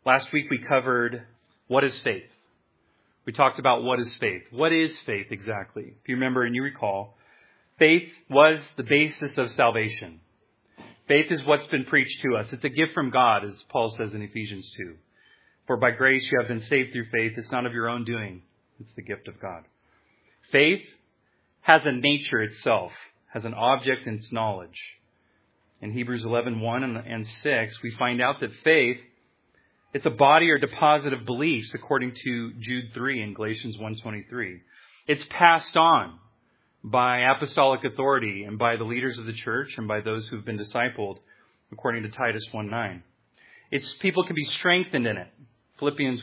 Last week we covered what is faith. We talked about what is faith. What is faith exactly? If you remember and you recall, faith was the basis of salvation. Faith is what's been preached to us. It's a gift from God, as Paul says in Ephesians 2. For by grace you have been saved through faith. It's not of your own doing. It's the gift of God. Faith has a nature itself, has an object in its knowledge. In Hebrews 11:1 and 6, we find out that faith, it's a body or deposit of beliefs, according to Jude 3 and Galatians 1:23. It's passed on by apostolic authority and by the leaders of the church and by those who've been discipled, according to Titus 1:9. People can be strengthened in it, Philippians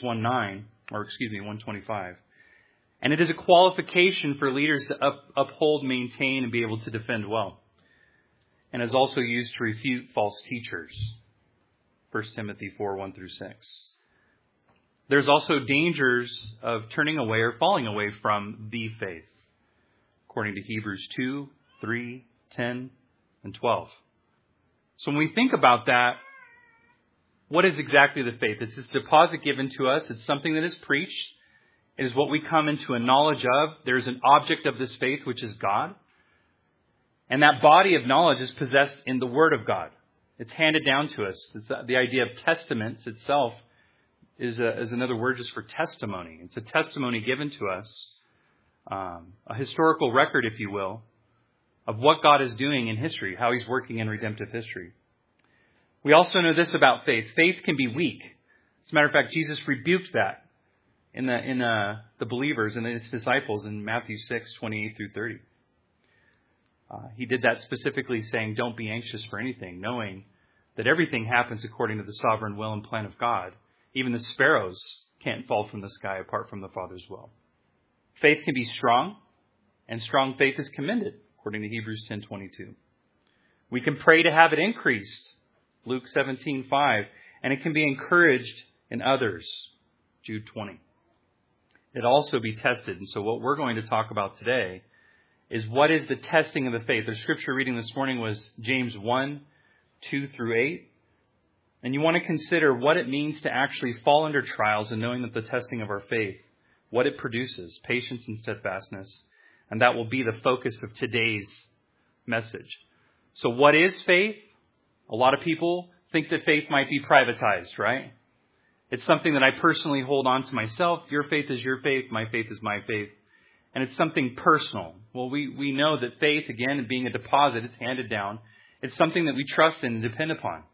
1:25. And it is a qualification for leaders to uphold, maintain, and be able to defend well. And is also used to refute false teachers, 1 Timothy 4:1-6. There's also dangers of turning away or falling away from the faith, according to Hebrews 2, 3, 10, and 12. So when we think about that, what is exactly the faith? It's this deposit given to us. It's something that is preached. It is what we come into a knowledge of. There's an object of this faith, which is God. And that body of knowledge is possessed in the Word of God. It's handed down to us. It's the idea of testaments itself is another word just for testimony. It's a testimony given to us, a historical record, if you will, of what God is doing in history, how He's working in redemptive history. We also know this about faith. Faith can be weak. As a matter of fact, Jesus rebuked that in the believers and His disciples in Matthew 6:28-30. He did that specifically saying, don't be anxious for anything, knowing that everything happens according to the sovereign will and plan of God. Even the sparrows can't fall from the sky apart from the Father's will. Faith can be strong, and strong faith is commended, according to Hebrews 10:22. We can pray to have it increased, Luke 17:5, and it can be encouraged in others, Jude 20. It also be tested. And so what we're going to talk about today is what is the testing of the faith. The scripture reading this morning was James 1:2-8. And you want to consider what it means to actually fall under trials and knowing that the testing of our faith, what it produces, patience and steadfastness. And that will be the focus of today's message. So what is faith? A lot of people think that faith might be privatized, right? It's something that I personally hold on to myself. Your faith is your faith. My faith is my faith. And it's something personal. Well, we know that faith, again, being a deposit, it's handed down. It's something that we trust in and depend upon.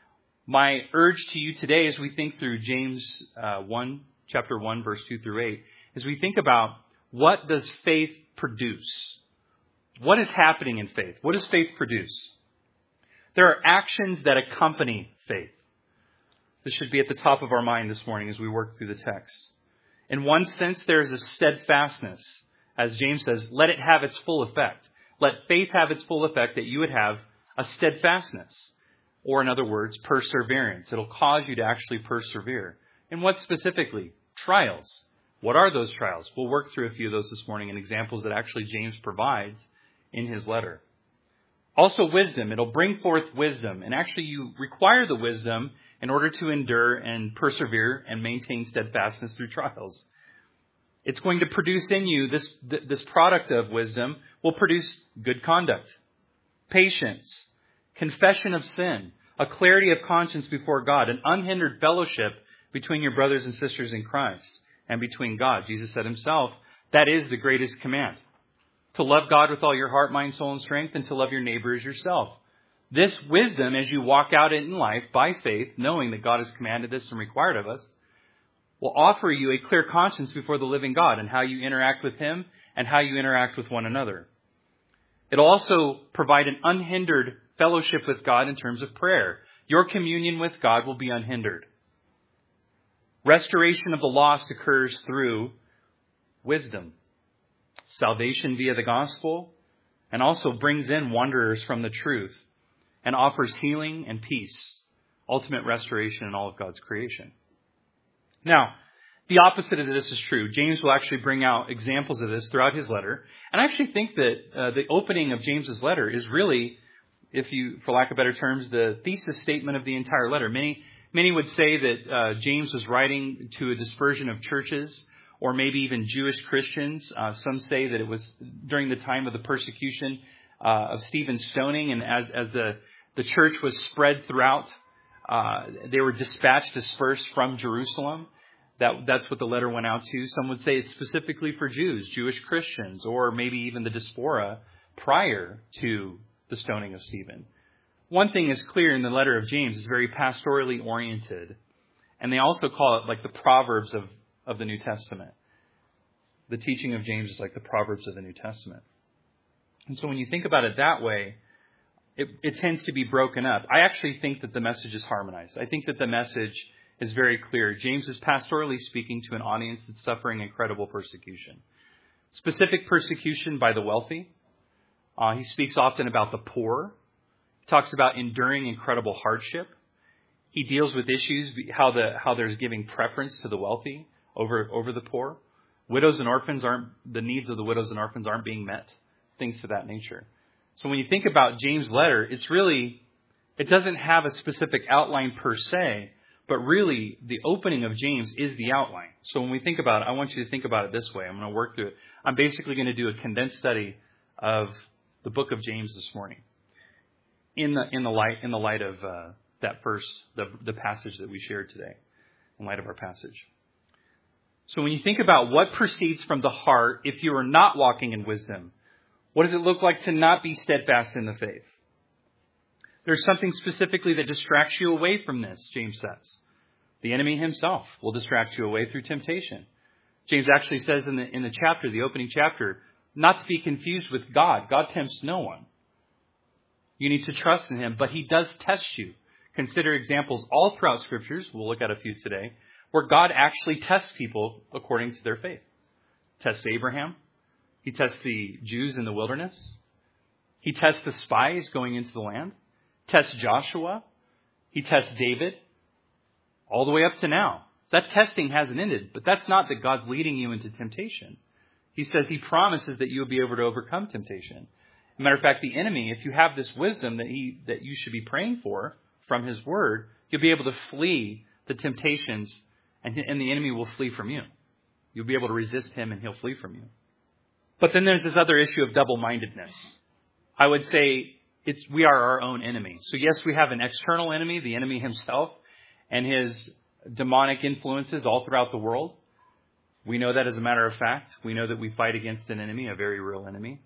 My urge to you today as we think through James chapter 1, verse 2-8, is we think about what does faith produce? What is happening in faith? What does faith produce? There are actions that accompany faith. This should be at the top of our mind this morning as we work through the text. In one sense, there is a steadfastness. As James says, let it have its full effect. Let faith have its full effect, that you would have a steadfastness. Or in other words, perseverance. It'll cause you to actually persevere. And what specifically? Trials. What are those trials? We'll work through a few of those this morning and examples that actually James provides in his letter. Also wisdom. It'll bring forth wisdom. And actually you require the wisdom in order to endure and persevere and maintain steadfastness through trials. It's going to produce in you, this product of wisdom will produce good conduct, patience, confession of sin, a clarity of conscience before God, an unhindered fellowship between your brothers and sisters in Christ and between God. Jesus said himself, that is the greatest command. To love God with all your heart, mind, soul, and strength, and to love your neighbor as yourself. This wisdom, as you walk out in life by faith, knowing that God has commanded this and required of us, will offer you a clear conscience before the living God and how you interact with Him and how you interact with one another. It'll also provide an unhindered fellowship with God in terms of prayer. Your communion with God will be unhindered. Restoration of the lost occurs through wisdom. Salvation via the gospel, and also brings in wanderers from the truth and offers healing and peace, ultimate restoration in all of God's creation. Now, the opposite of this is true. James will actually bring out examples of this throughout his letter. And I actually think that the opening of James's letter is really, for lack of better terms, the thesis statement of the entire letter. Many Many would say that James was writing to a dispersion of churches, or maybe even Jewish Christians. Some say that it was during the time of the persecution of Stephen's stoning, and as the church was spread throughout, they were dispersed from Jerusalem. That's what the letter went out to. Some would say it's specifically for Jews, Jewish Christians, or maybe even the diaspora prior to the stoning of Stephen. One thing is clear in the letter of James, it's very pastorally oriented. And they also call it like the Proverbs of the New Testament. The teaching of James is like the Proverbs of the New Testament. And so when you think about it that way, it tends to be broken up. I actually think that the message is harmonized. I think that the message is very clear. James is pastorally speaking to an audience that's suffering incredible persecution. Specific persecution by the wealthy. He speaks often about the poor. He talks about enduring incredible hardship. He deals with issues, how there's giving preference to the wealthy over the poor. Widows and orphans the needs of the widows and orphans aren't being met. Things to that nature. So when you think about James' letter, it doesn't have a specific outline per se, but really the opening of James is the outline. So when we think about it, I want you to think about it this way. I'm going to work through it. I'm basically going to do a condensed study of the book of James this morning in the light of that first the passage that we shared today, in light of our passage. So when you think about what proceeds from the heart, if you are not walking in wisdom, what does it look like to not be steadfast in the faith? There's something specifically that distracts you away from this, James says. The enemy himself will distract you away through temptation. James actually says in the chapter, the opening chapter, not to be confused with God. God tempts no one. You need to trust in him, but he does test you. Consider examples all throughout Scriptures, we'll look at a few today, where God actually tests people according to their faith. Tests Abraham. He tests the Jews in the wilderness. He tests the spies going into the land. Tests Joshua. He tests David. All the way up to now. That testing hasn't ended, but that's not that God's leading you into temptation. He says he promises that you'll be able to overcome temptation. As a matter of fact, the enemy, if you have this wisdom that you should be praying for from his word, you'll be able to flee the temptations, and the enemy will flee from you. You'll be able to resist him, and he'll flee from you. But then there's this other issue of double-mindedness. I would say we are our own enemy. So yes, we have an external enemy, the enemy himself, and his demonic influences all throughout the world. We know that as a matter of fact. We know that we fight against an enemy, a very real enemy.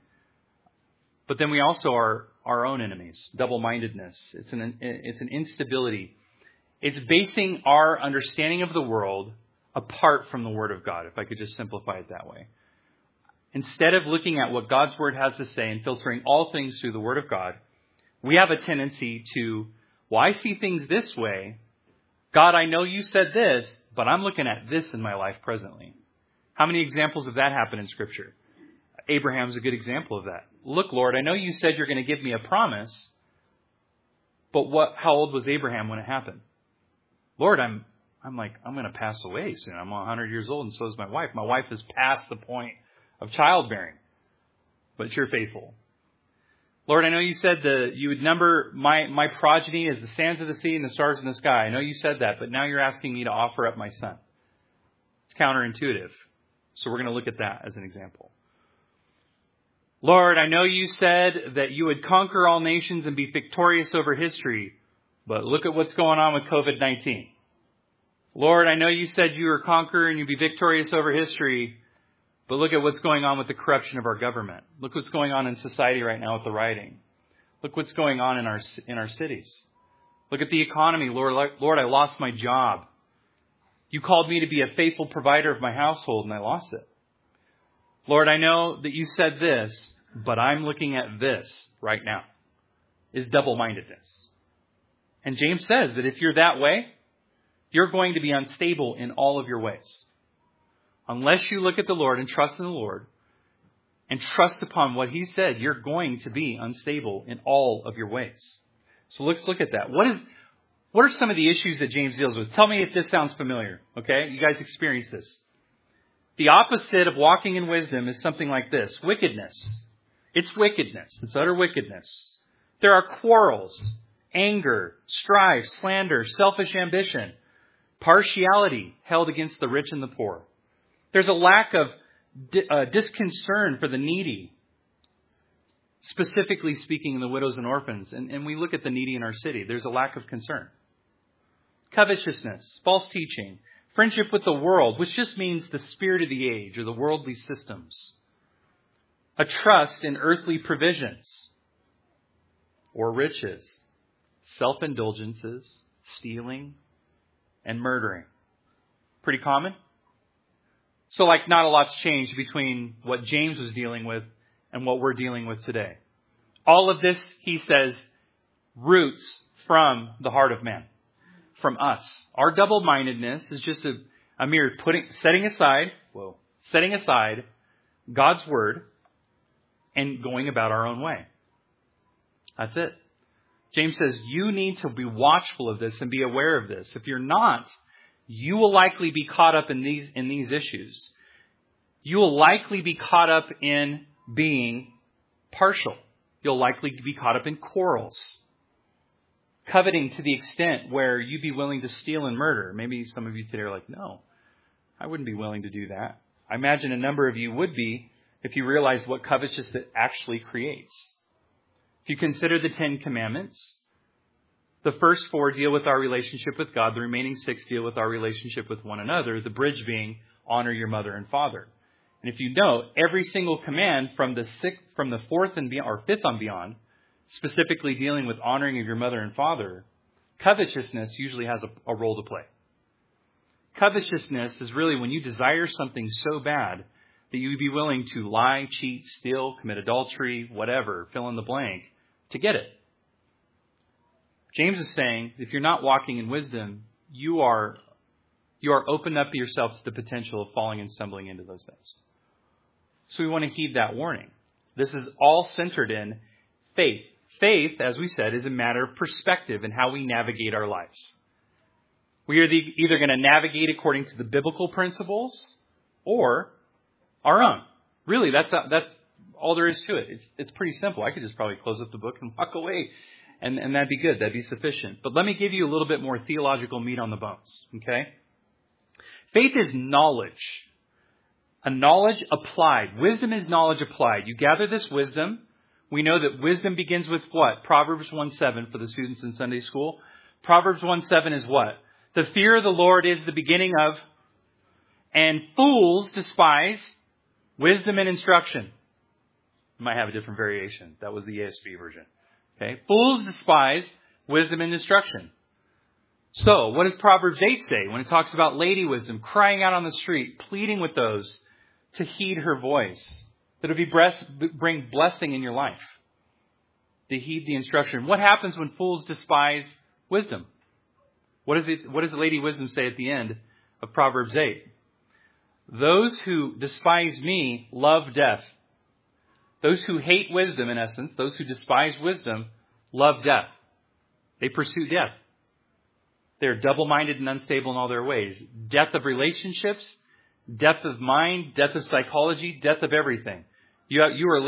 But then we also are our own enemies. Double-mindedness. It's an instability. It's basing our understanding of the world apart from the Word of God, if I could just simplify it that way. Instead of looking at what God's Word has to say and filtering all things through the Word of God, we have a tendency to, well, I see things this way. God, I know you said this, but I'm looking at this in my life presently. How many examples of that happen in Scripture? Abraham's a good example of that. Look, Lord, I know you said you're going to give me a promise, but how old was Abraham when it happened? Lord, I'm going to pass away soon. I'm 100 years old, and so is my wife. My wife is past the point of childbearing, but you're faithful. Lord, I know you said that you would number my progeny as the sands of the sea and the stars in the sky. I know you said that, but now you're asking me to offer up my son. It's counterintuitive. So we're going to look at that as an example. Lord, I know you said that you would conquer all nations and be victorious over history, but look at what's going on with COVID-19. Lord, I know you said you were conquer and you'd be victorious over history, but look at what's going on with the corruption of our government. Look what's going on in society right now with the rioting. Look what's going on in our cities. Look at the economy. Lord, I lost my job. You called me to be a faithful provider of my household, and I lost it. Lord, I know that you said this, but I'm looking at this right now. Is double-mindedness. And James says that if you're that way, you're going to be unstable in all of your ways. Unless you look at the Lord and trust in the Lord and trust upon what he said, you're going to be unstable in all of your ways. So let's look at that. What are some of the issues that James deals with? Tell me if this sounds familiar. Okay? You guys experience this. The opposite of walking in wisdom is something like this. Wickedness. It's wickedness. It's utter wickedness. There are quarrels, anger, strife, slander, selfish ambition, partiality held against the rich and the poor. There's a lack of disconcern for the needy, specifically speaking the widows and orphans. And we look at the needy in our city. There's a lack of concern. Covetousness, false teaching, friendship with the world, which just means the spirit of the age or the worldly systems. A trust in earthly provisions or riches, self-indulgences, stealing, and murdering. Pretty common? So not a lot's changed between what James was dealing with and what we're dealing with today. All of this, he says, roots from the heart of man, from us. Our double-mindedness is just a mere setting aside God's word and going about our own way. That's it. James says you need to be watchful of this and be aware of this. If you're not, you will likely be caught up in these issues. You will likely be caught up in being partial. You'll likely be caught up in quarrels. Coveting to the extent where you'd be willing to steal and murder. Maybe some of you today are like, no, I wouldn't be willing to do that. I imagine a number of you would be if you realized what covetousness actually creates. If you consider the 10 Commandments, the first 4 deal with our relationship with God. The remaining 6 deal with our relationship with one another. The bridge being honor your mother and father. And if you note, every single command from the 4th and beyond, or 5th on beyond, specifically dealing with honoring of your mother and father, covetousness usually has a role to play. Covetousness is really when you desire something so bad that you would be willing to lie, cheat, steal, commit adultery, whatever, fill in the blank, to get it. James is saying, if you're not walking in wisdom, you are opening up yourself to the potential of falling and stumbling into those things. So we want to heed that warning. This is all centered in faith. Faith, as we said, is a matter of perspective and how we navigate our lives. We are either going to navigate according to the biblical principles or our own. Really, that's all there is to it. It's pretty simple. I could just probably close up the book and walk away, and that'd be good. That'd be sufficient. But let me give you a little bit more theological meat on the bones, okay? Faith is knowledge. A knowledge applied. Wisdom is knowledge applied. You gather this wisdom. We know that wisdom begins with what? Proverbs 1:7 for the students in Sunday school. Proverbs 1:7 is what? The fear of the Lord is the beginning of, and fools despise wisdom and instruction. You might have a different variation. That was the ESV version. Okay. Fools despise wisdom and instruction. So, what does Proverbs 8 say when it talks about Lady Wisdom crying out on the street, pleading with those to heed her voice, that it would bring blessing in your life, to heed the instruction? What happens when fools despise wisdom? What does Lady Wisdom say at the end of Proverbs 8? Those who despise me love death. Those who hate wisdom, in essence, those who despise wisdom, love death. They pursue death. They're double-minded and unstable in all their ways. Death of relationships, death of mind, death of psychology, death of everything. You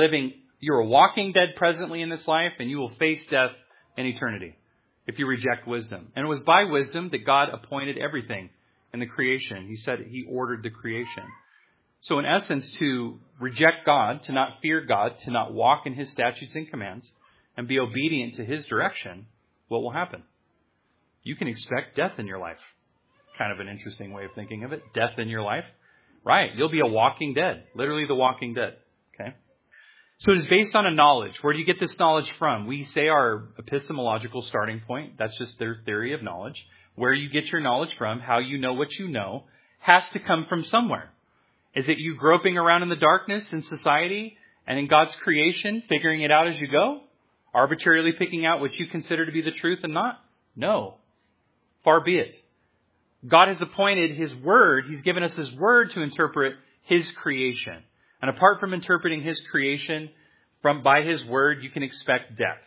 are walking dead presently in this life, and you will face death in eternity if you reject wisdom. And it was by wisdom that God appointed everything in the creation. He said He ordered the creation. So in essence, to reject God, to not fear God, to not walk in His statutes and commands, and be obedient to His direction, what will happen? You can expect death in your life. Kind of an interesting way of thinking of it. Death in your life. Right. You'll be a walking dead. Literally the walking dead. Okay. So it is based on a knowledge. Where do you get this knowledge from? We say our epistemological starting point. That's just their theory of knowledge. Where you get your knowledge from, how you know what you know, has to come from somewhere. Is it you groping around in the darkness in society and in God's creation, figuring it out as you go? Arbitrarily picking out what you consider to be the truth and not? No. Far be it. God has appointed His Word. He's given us His Word to interpret His creation. And apart from interpreting His creation by His Word, you can expect death.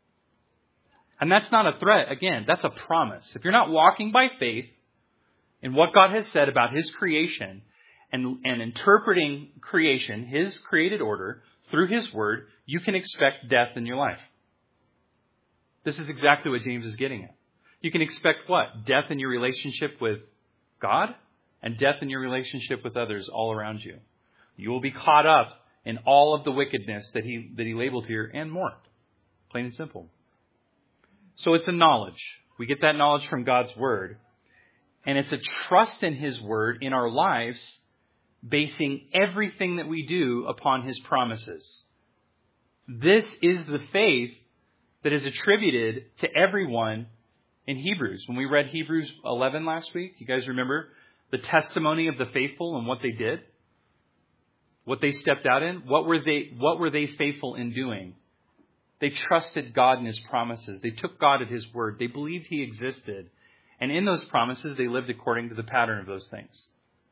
And that's not a threat. Again, that's a promise. If you're not walking by faith in what God has said about His creation and interpreting creation, His created order, through His Word, you can expect death in your life. This is exactly what James is getting at. You can expect what? Death in your relationship with God and death in your relationship with others all around you. You will be caught up in all of the wickedness that he labeled here and more. Plain and simple. So it's a knowledge. We get that knowledge from God's Word. And it's a trust in His Word in our lives, basing everything that we do upon His promises. This is the faith that is attributed to everyone in Hebrews. When we read Hebrews 11 last week, you guys remember the testimony of the faithful and what they did? What they stepped out in? What were they faithful in doing? They trusted God and His promises. They took God at His word. They believed He existed. And in those promises, they lived according to the pattern of those things.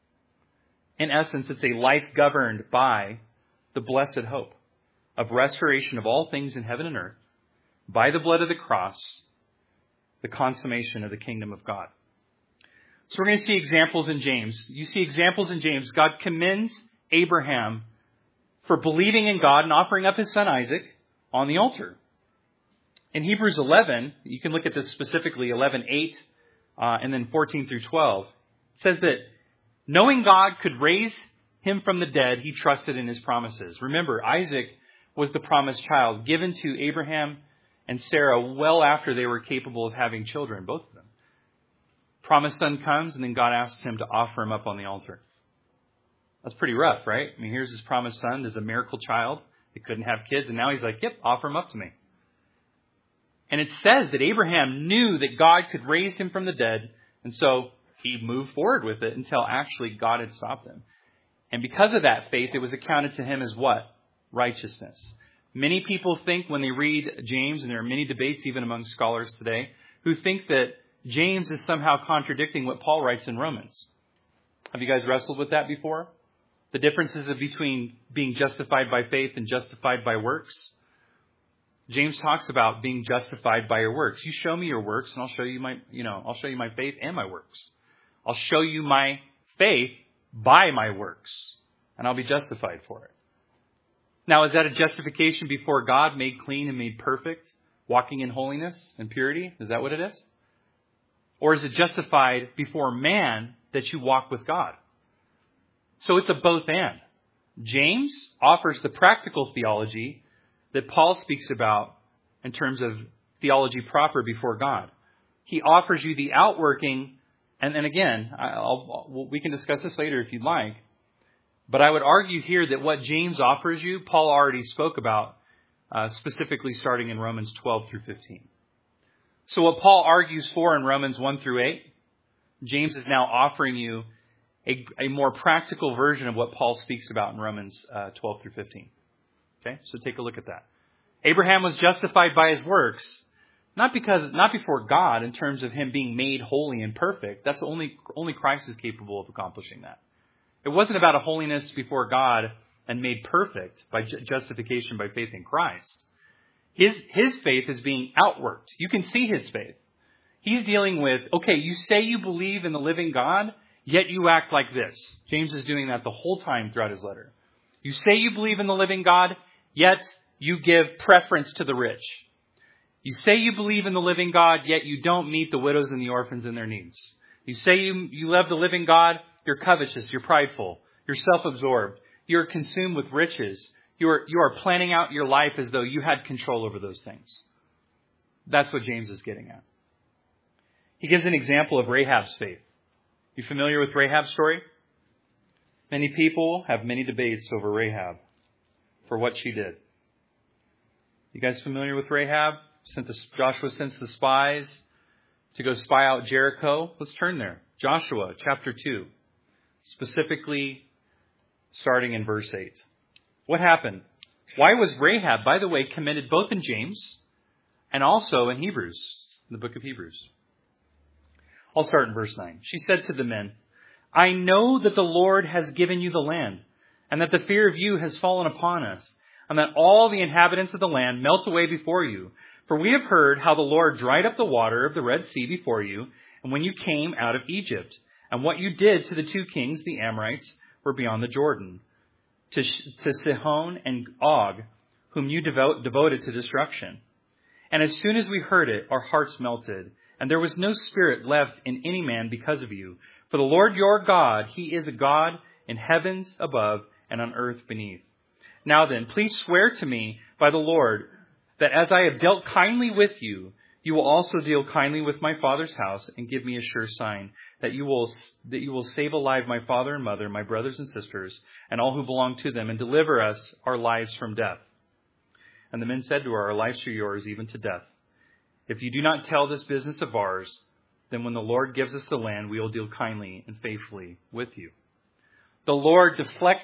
In essence, it's a life governed by the blessed hope of restoration of all things in heaven and earth by the blood of the cross, the consummation of the kingdom of God. So we're going to see examples in James. You see examples in James. God commends Abraham for believing in God and offering up his son Isaac on the altar. In Hebrews 11, you can look at this specifically, 11:8 and then 14 through 12. It says that knowing God could raise him from the dead, he trusted in His promises. Remember, Isaac was the promised child given to Abraham and Sarah well after they were capable of having children, both of them. Promised son comes, and then God asks him to offer him up on the altar. That's pretty rough, right? I mean, here's his promised son. There's a miracle child. He couldn't have kids, and now he's like, yep, offer him up to me. And it says that Abraham knew that God could raise him from the dead, and so he moved forward with it until actually God had stopped him. And because of that faith, it was accounted to him as what? Righteousness. Many people think when they read James, and there are many debates even among scholars today, who think that James is somehow contradicting what Paul writes in Romans. Have you guys wrestled with that before? The differences between being justified by faith and justified by works. James talks about being justified by your works. You show me your works, and I'll show you my faith and my works. I'll show you my faith by my works, and I'll be justified for it. Now, is that a justification before God, made clean and made perfect, walking in holiness and purity? Is that what it is? Or is it justified before man that you walk with God? So it's a both and. James offers the practical theology that Paul speaks about in terms of theology proper before God. He offers you the outworking, and again, we can discuss this later if you'd like, but I would argue here that what James offers you, Paul already spoke about, specifically starting in Romans 12 through 15. So what Paul argues for in Romans 1 through 8, James is now offering you a more practical version of what Paul speaks about in Romans 12 through 15. Okay, so take a look at that. Abraham was justified by his works, not before God in terms of him being made holy and perfect. That's only Christ is capable of accomplishing that. It wasn't about a holiness before God and made perfect by justification by faith in Christ. His faith is being outworked. You can see his faith. He's dealing with, okay, you say you believe in the living God, yet you act like this. James is doing that the whole time throughout his letter. You say you believe in the living God, yet you give preference to the rich. You say you believe in the living God, yet you don't meet the widows and the orphans in their needs. You say you love the living God, you're covetous, you're prideful, you're self-absorbed, you're consumed with riches. You are planning out your life as though you had control over those things. That's what James is getting at. He gives an example of Rahab's faith. You familiar with Rahab's story? Many people have many debates over Rahab for what she did. You guys familiar with Rahab? Joshua sends the spies to go spy out Jericho. Let's turn there. Joshua chapter 2, specifically starting in verse 8. What happened? Why was Rahab, by the way, commended both in James and also in Hebrews, in the book of Hebrews? I'll start in verse 9. She said to the men, I know that the Lord has given you the land, and that the fear of you has fallen upon us, and that all the inhabitants of the land melt away before you. For we have heard how the Lord dried up the water of the Red Sea before you, and when you came out of Egypt, and what you did to the two kings, the Amorites, were beyond the Jordan, to Sihon and Og, whom you devoted to destruction. And as soon as we heard it, our hearts melted, and there was no spirit left in any man because of you. For the Lord your God, He is a God in heavens above and on earth beneath. Now then, please swear to me by the Lord that as I have dealt kindly with you, you will also deal kindly with my father's house and give me a sure sign that you will save alive my father and mother, my brothers and sisters, and all who belong to them, and deliver us our lives from death. And the men said to her, our lives are yours, even to death. If you do not tell this business of ours, then when the Lord gives us the land, we will deal kindly and faithfully with you. The Lord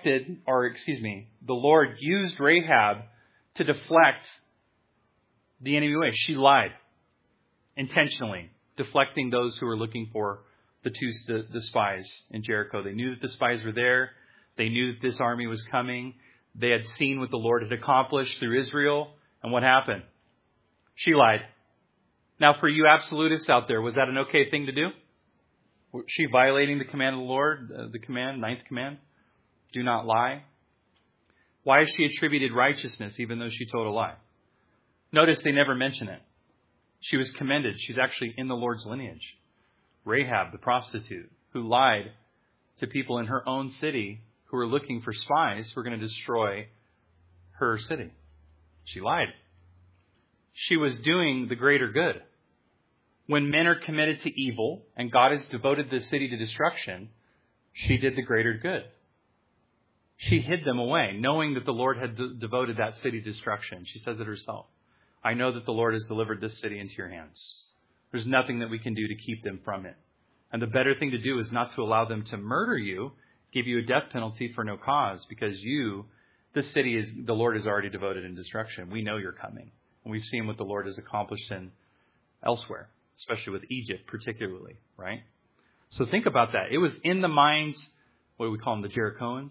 used Rahab to deflect the enemy away. She lied intentionally, deflecting those who were looking for the spies in Jericho. They knew that the spies were there. They knew that this army was coming. They had seen what the Lord had accomplished through Israel. And what happened? She lied. Now, for you absolutists out there, was that an okay thing to do? Was she violating the command of the Lord, ninth command? Do not lie. Why is she attributed righteousness even though she told a lie? Notice they never mention it. She was commended. She's actually in the Lord's lineage. Rahab, the prostitute, who lied to people in her own city who were looking for spies who were going to destroy her city. She lied. She was doing the greater good. When men are committed to evil and God has devoted the city to destruction, she did the greater good. She hid them away, knowing that the Lord had devoted that city to destruction. She says it herself. I know that the Lord has delivered this city into your hands. There's nothing that we can do to keep them from it. And the better thing to do is not to allow them to murder you, give you a death penalty for no cause, because the Lord has already devoted in destruction. We know you're coming. And we've seen what the Lord has accomplished elsewhere, especially with Egypt particularly, right? So think about that. It was in the minds, what do we call them, the Jerichoans?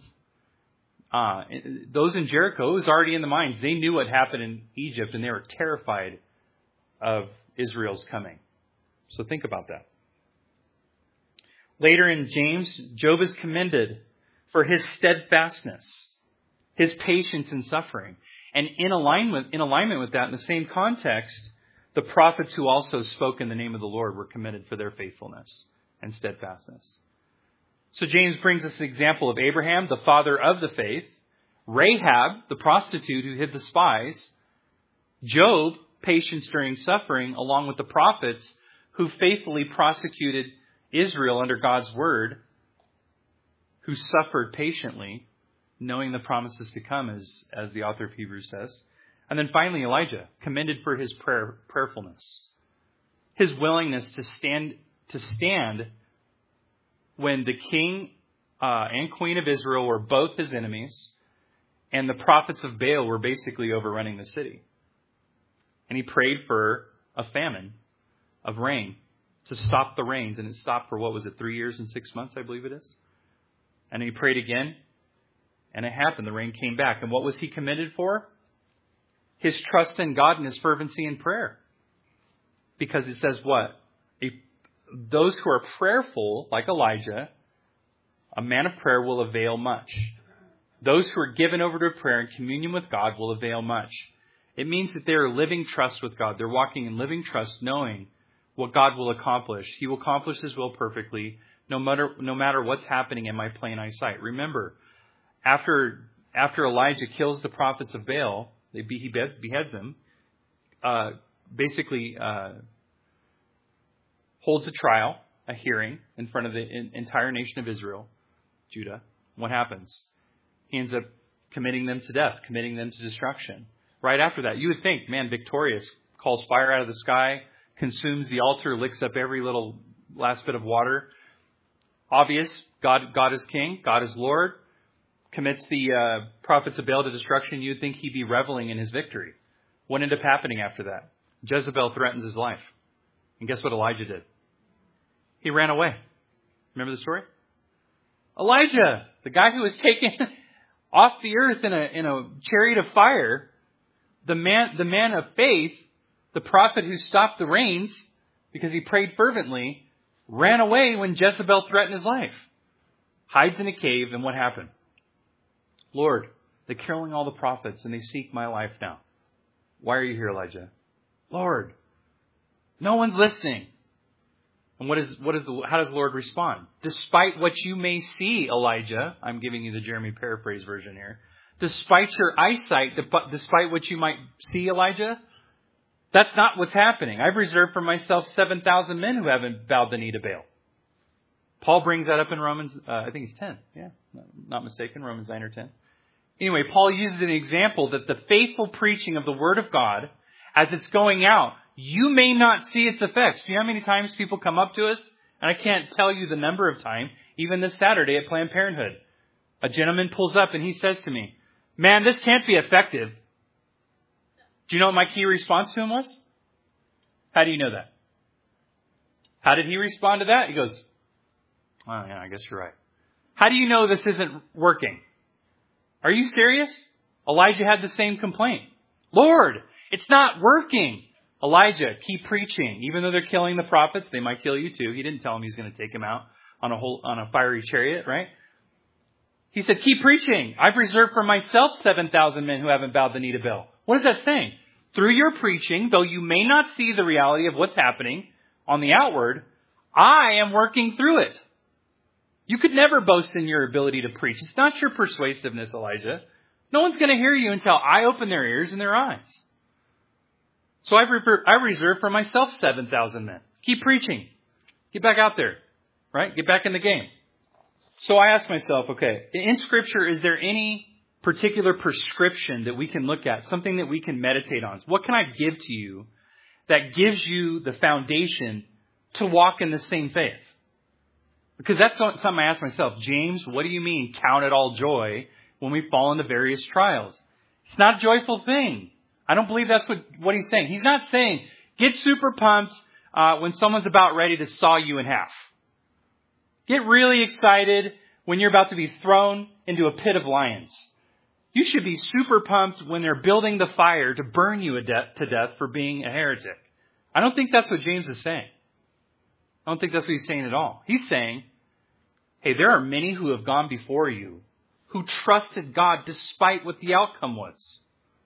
Those in Jericho, it was already in the minds. They knew what happened in Egypt, and they were terrified of Israel's coming. So think about that. Later in James, Job is commended for his steadfastness, his patience in suffering. And in alignment with that, in the same context, the prophets who also spoke in the name of the Lord were commended for their faithfulness and steadfastness. So James brings us an example of Abraham, the father of the faith, Rahab, the prostitute who hid the spies, Job, patience during suffering, along with the prophets who faithfully prosecuted Israel under God's word, who suffered patiently, knowing the promises to come, as the author of Hebrews says. And then finally, Elijah, commended for his prayerfulness, his willingness to stand when the king and queen of Israel were both his enemies, and the prophets of Baal were basically overrunning the city. And he prayed for a famine of rain to stop the rains. And it stopped for, 3 years and 6 months, I believe it is. And he prayed again, and it happened. The rain came back. And what was he commended for? His trust in God and his fervency in prayer. Because it says what? Those who are prayerful, like Elijah, a man of prayer will avail much. Those who are given over to prayer and communion with God will avail much. It means that they are living trust with God. They're walking in living trust, knowing what God will accomplish. He will accomplish His will perfectly, no matter what's happening in my plain eyesight. Remember, after Elijah kills the prophets of Baal, he beheads them, holds a trial, a hearing in front of the entire nation of Israel, Judah. What happens? He ends up committing them to death, committing them to destruction. Right after that, you would think, man, victorious, calls fire out of the sky, consumes the altar, licks up every little last bit of water. Obvious, God is king, God is Lord, commits the prophets of Baal to destruction. You'd think he'd be reveling in his victory. What ended up happening after that? Jezebel threatens his life. And guess what Elijah did? He ran away. Remember the story? Elijah, the guy who was taken off the earth in a chariot of fire, the man of faith, the prophet who stopped the rains because he prayed fervently, ran away when Jezebel threatened his life. Hides in a cave, and what happened? Lord, they're killing all the prophets and they seek my life now. Why are you here, Elijah? Lord, no one's listening. And how does the Lord respond? Despite what you may see, Elijah, I'm giving you the Jeremy paraphrase version here. Despite your eyesight, despite what you might see, Elijah, that's not what's happening. I've reserved for myself 7,000 men who haven't bowed the knee to Baal. Paul brings that up in Romans, I think it's 10. Yeah, not mistaken, Romans 9 or 10. Anyway, Paul uses an example that the faithful preaching of the Word of God, as it's going out, you may not see its effects. Do you know how many times people come up to us? And I can't tell you the number of times, even this Saturday at Planned Parenthood. A gentleman pulls up and he says to me, "Man, this can't be effective." Do you know what my key response to him was? How do you know that? How did he respond to that? He goes, "Oh, yeah, I guess you're right." How do you know this isn't working? Are you serious? Elijah had the same complaint. "Lord, it's not working." Elijah, keep preaching. Even though they're killing the prophets, they might kill you too. He didn't tell him he's going to take him out on a fiery chariot, right? He said, keep preaching. I've reserved for myself 7,000 men who haven't bowed the knee to Baal. What is that saying? Through your preaching, though you may not see the reality of what's happening on the outward, I am working through it. You could never boast in your ability to preach. It's not your persuasiveness, Elijah. No one's going to hear you until I open their ears and their eyes. So I reserved for myself 7,000 men. Keep preaching. Get back out there, right? Get back in the game. So I asked myself, okay, in Scripture, is there any particular prescription that we can look at, something that we can meditate on? What can I give to you that gives you the foundation to walk in the same faith? Because that's something I asked myself. James, what do you mean, count it all joy when we fall into various trials? It's not a joyful thing. I don't believe that's what he's saying. He's not saying, get super pumped when someone's about ready to saw you in half. Get really excited when you're about to be thrown into a pit of lions. You should be super pumped when they're building the fire to burn you to death for being a heretic. I don't think that's what James is saying. I don't think that's what he's saying at all. He's saying, hey, there are many who have gone before you who trusted God despite what the outcome was.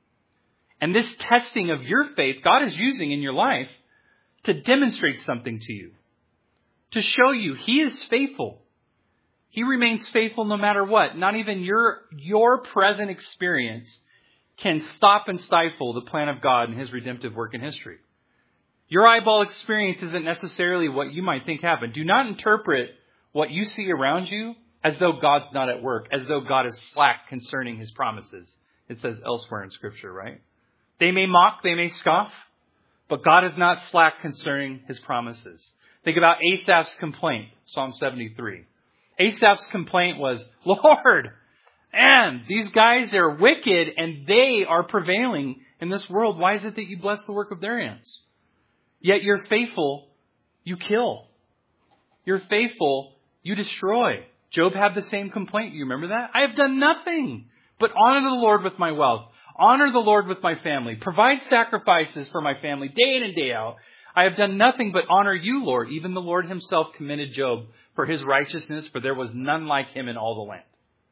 And this testing of your faith, God is using in your life to demonstrate something to you. To show you He is faithful. He remains faithful no matter what. Not even your present experience can stop and stifle the plan of God and His redemptive work in history. Your eyeball experience isn't necessarily what you might think happened. Do not interpret what you see around you as though God's not at work, as though God is slack concerning His promises. It says elsewhere in Scripture, right? They may mock, they may scoff, but God is not slack concerning His promises. Think about Asaph's complaint, Psalm 73. Asaph's complaint was, Lord, man, these guys, they're wicked and they are prevailing in this world. Why is it that you bless the work of their hands? Yet you're faithful, you kill. You're faithful, you destroy. Job had the same complaint. You remember that? I have done nothing but honor the Lord with my wealth. Honor the Lord with my family. Provide sacrifices for my family day in and day out. I have done nothing but honor you, Lord. Even the Lord Himself commended Job for his righteousness, for there was none like him in all the land.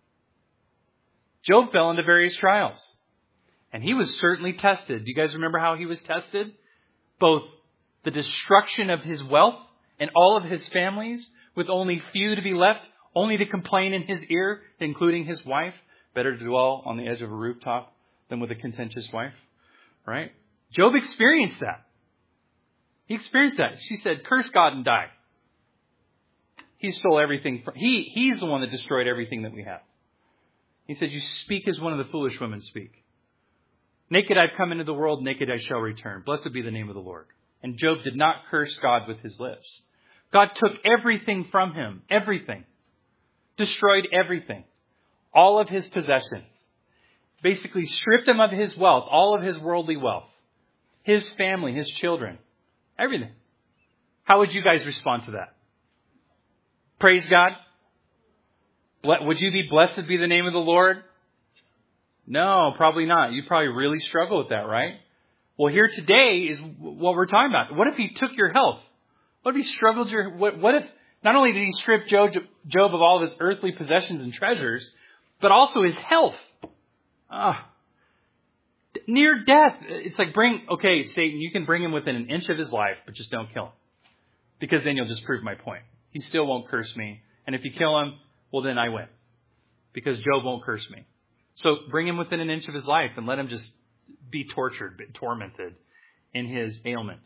Job fell into various trials. And he was certainly tested. Do you guys remember how he was tested? Both the destruction of his wealth and all of his families, with only few to be left, only to complain in his ear, including his wife. Better to dwell on the edge of a rooftop than with a contentious wife, right? Job experienced that. He experienced that. She said, curse God and die. He stole everything. He's the one that destroyed everything that we have. He said, you speak as one of the foolish women speak. Naked I've come into the world, naked I shall return. Blessed be the name of the Lord. And Job did not curse God with his lips. God took everything from him. Everything. Destroyed everything. All of his possessions. Basically stripped him of his wealth, all of his worldly wealth, his family, his children, everything. How would you guys respond to that? Praise God? Would you be blessed be the name of the Lord? No, probably not. You probably really struggle with that, right? Well, here today is what we're talking about. What if He took your health? What if He struggled what if not only did He strip Job of all of his earthly possessions and treasures, but also his health? Near death. It's like Satan, you can bring him within an inch of his life, but just don't kill him. Because then you'll just prove my point. He still won't curse me. And if you kill him, well, then I win. Because Job won't curse me. So bring him within an inch of his life and let him just be tortured, tormented in his ailment.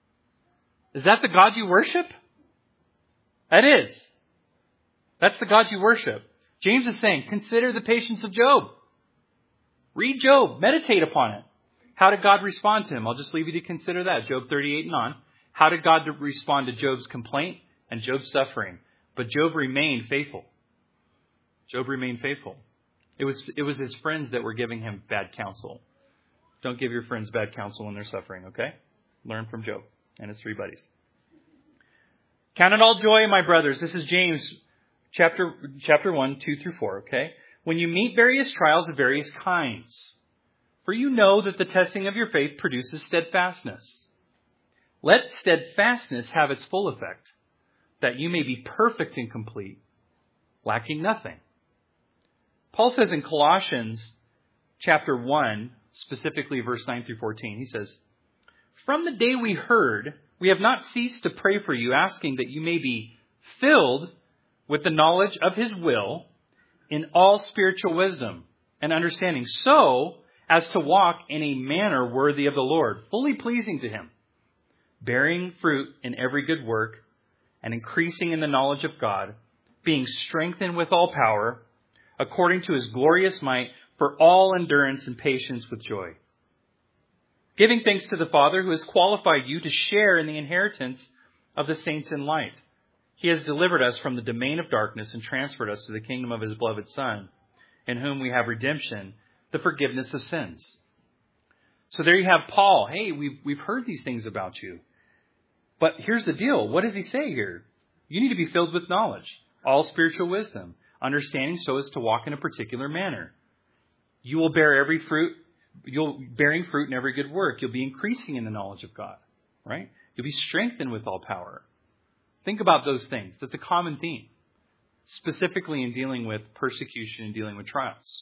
Is that the God you worship? That is. That's the God you worship. James is saying, consider the patience of Job. Read Job. Meditate upon it. How did God respond to him? I'll just leave you to consider that. Job 38 and on. How did God respond to Job's complaint and Job's suffering? But Job remained faithful. Job remained faithful. It was his friends that were giving him bad counsel. Don't give your friends bad counsel when they're suffering, okay? Learn from Job and his 3 buddies. Count it all joy, my brothers. This is James chapter 1, 2 through 4, okay? When you meet various trials of various kinds. For you know that the testing of your faith produces steadfastness. Let steadfastness have its full effect, that you may be perfect and complete, lacking nothing. Paul says in Colossians chapter 1, specifically verse 9 through 14, he says, from the day we heard, we have not ceased to pray for you, asking that you may be filled with the knowledge of his will in all spiritual wisdom and understanding, so as to walk in a manner worthy of the Lord, fully pleasing to him, bearing fruit in every good work and increasing in the knowledge of God, being strengthened with all power, according to his glorious might, for all endurance and patience with joy. Giving thanks to the Father who has qualified you to share in the inheritance of the saints in light. He has delivered us from the domain of darkness and transferred us to the kingdom of his beloved Son, in whom we have redemption, the forgiveness of sins. So there you have Paul. Hey, we've heard these things about you. But here's the deal. What does he say here? You need to be filled with knowledge, all spiritual wisdom, understanding so as to walk in a particular manner. You will bear every fruit. You'll bearing fruit in every good work. You'll be increasing in the knowledge of God, right? You'll be strengthened with all power. Think about those things. That's a common theme, specifically in dealing with persecution and dealing with trials.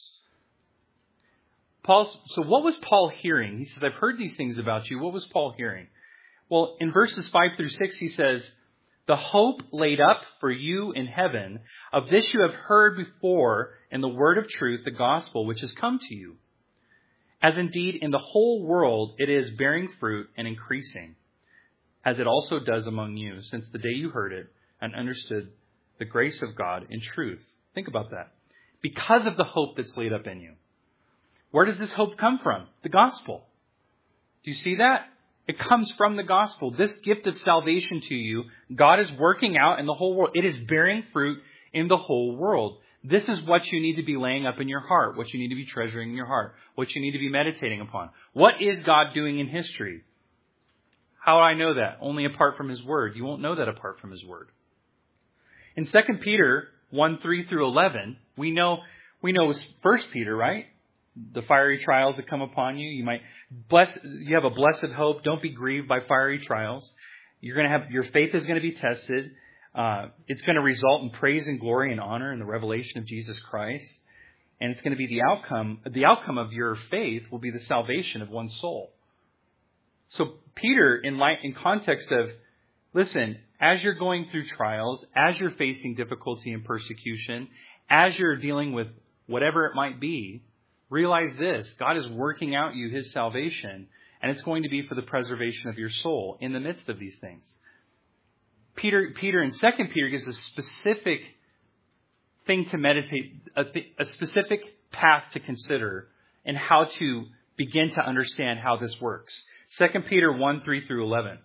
So what was Paul hearing? He says, I've heard these things about you. What was Paul hearing? Well, in verses 5 through 6, he says, the hope laid up for you in heaven, of this you have heard before in the word of truth, the gospel, which has come to you. As indeed in the whole world it is bearing fruit and increasing, as it also does among you, since the day you heard it and understood the grace of God in truth. Think about that. Because of the hope that's laid up in you. Where does this hope come from? The gospel. Do you see that? It comes from the gospel. This gift of salvation to you, God is working out in the whole world. It is bearing fruit in the whole world. This is what you need to be laying up in your heart, what you need to be treasuring in your heart, what you need to be meditating upon. What is God doing in history? How do I know that? Only apart from his word. You won't know that apart from his word. In 2 Peter 1, 3 through 11, we know 1 Peter, right? The fiery trials that come upon you. You have a blessed hope. Don't be grieved by fiery trials. Your faith is going to be tested. It's going to result in praise and glory and honor in the revelation of Jesus Christ. And it's going to be the outcome of your faith will be the salvation of one's soul. So Peter, in context of, listen, as you're going through trials, as you're facing difficulty and persecution, as you're dealing with whatever it might be, realize this, God is working out you his salvation, and it's going to be for the preservation of your soul in the midst of these things. Peter in 2 Peter gives a specific thing to meditate, a specific path to consider, and how to begin to understand how this works. 2 Peter 1, 3 through 11.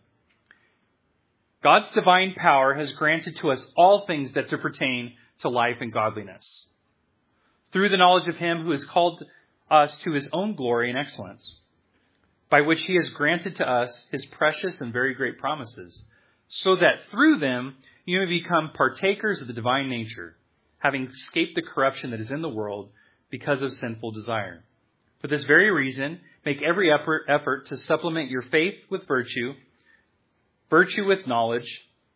God's divine power has granted to us all things that pertain to life and godliness, through the knowledge of him who has called us to his own glory and excellence, by which he has granted to us his precious and very great promises, so that through them you may become partakers of the divine nature, having escaped the corruption that is in the world because of sinful desire. For this very reason, make every effort to supplement your faith with virtue, virtue with knowledge,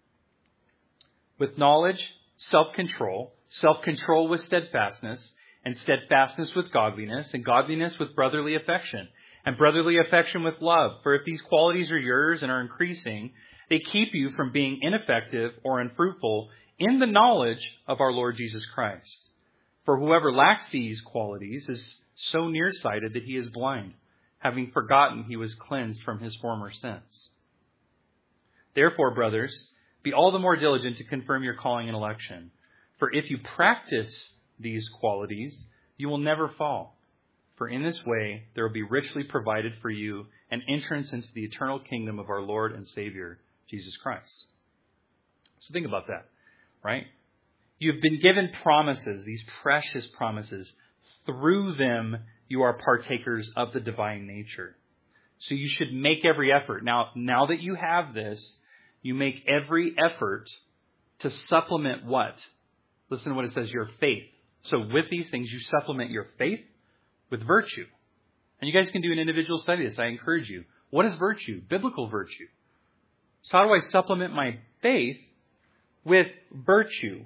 self-control, self-control with steadfastness, and steadfastness with godliness, and godliness with brotherly affection. and brotherly affection with love. For if these qualities are yours and are increasing, they keep you from being ineffective or unfruitful in the knowledge of our Lord Jesus Christ. For whoever lacks these qualities is so nearsighted that he is blind, having forgotten he was cleansed from his former sins. Therefore, brothers, be all the more diligent to confirm your calling and election. For if you practice these qualities, you will never fall. For in this way, there will be richly provided for you an entrance into the eternal kingdom of our Lord and Savior, Jesus Christ. So think about that, right? You've been given promises, these precious promises. Through them, you are partakers of the divine nature. So you should make every effort. Now that you have this, you make every effort to supplement what? Listen to what it says, your faith. So with these things, you supplement your faith with virtue. And you guys can do an individual study of this. I encourage you. What is virtue? Biblical virtue. So how do I supplement my faith with virtue?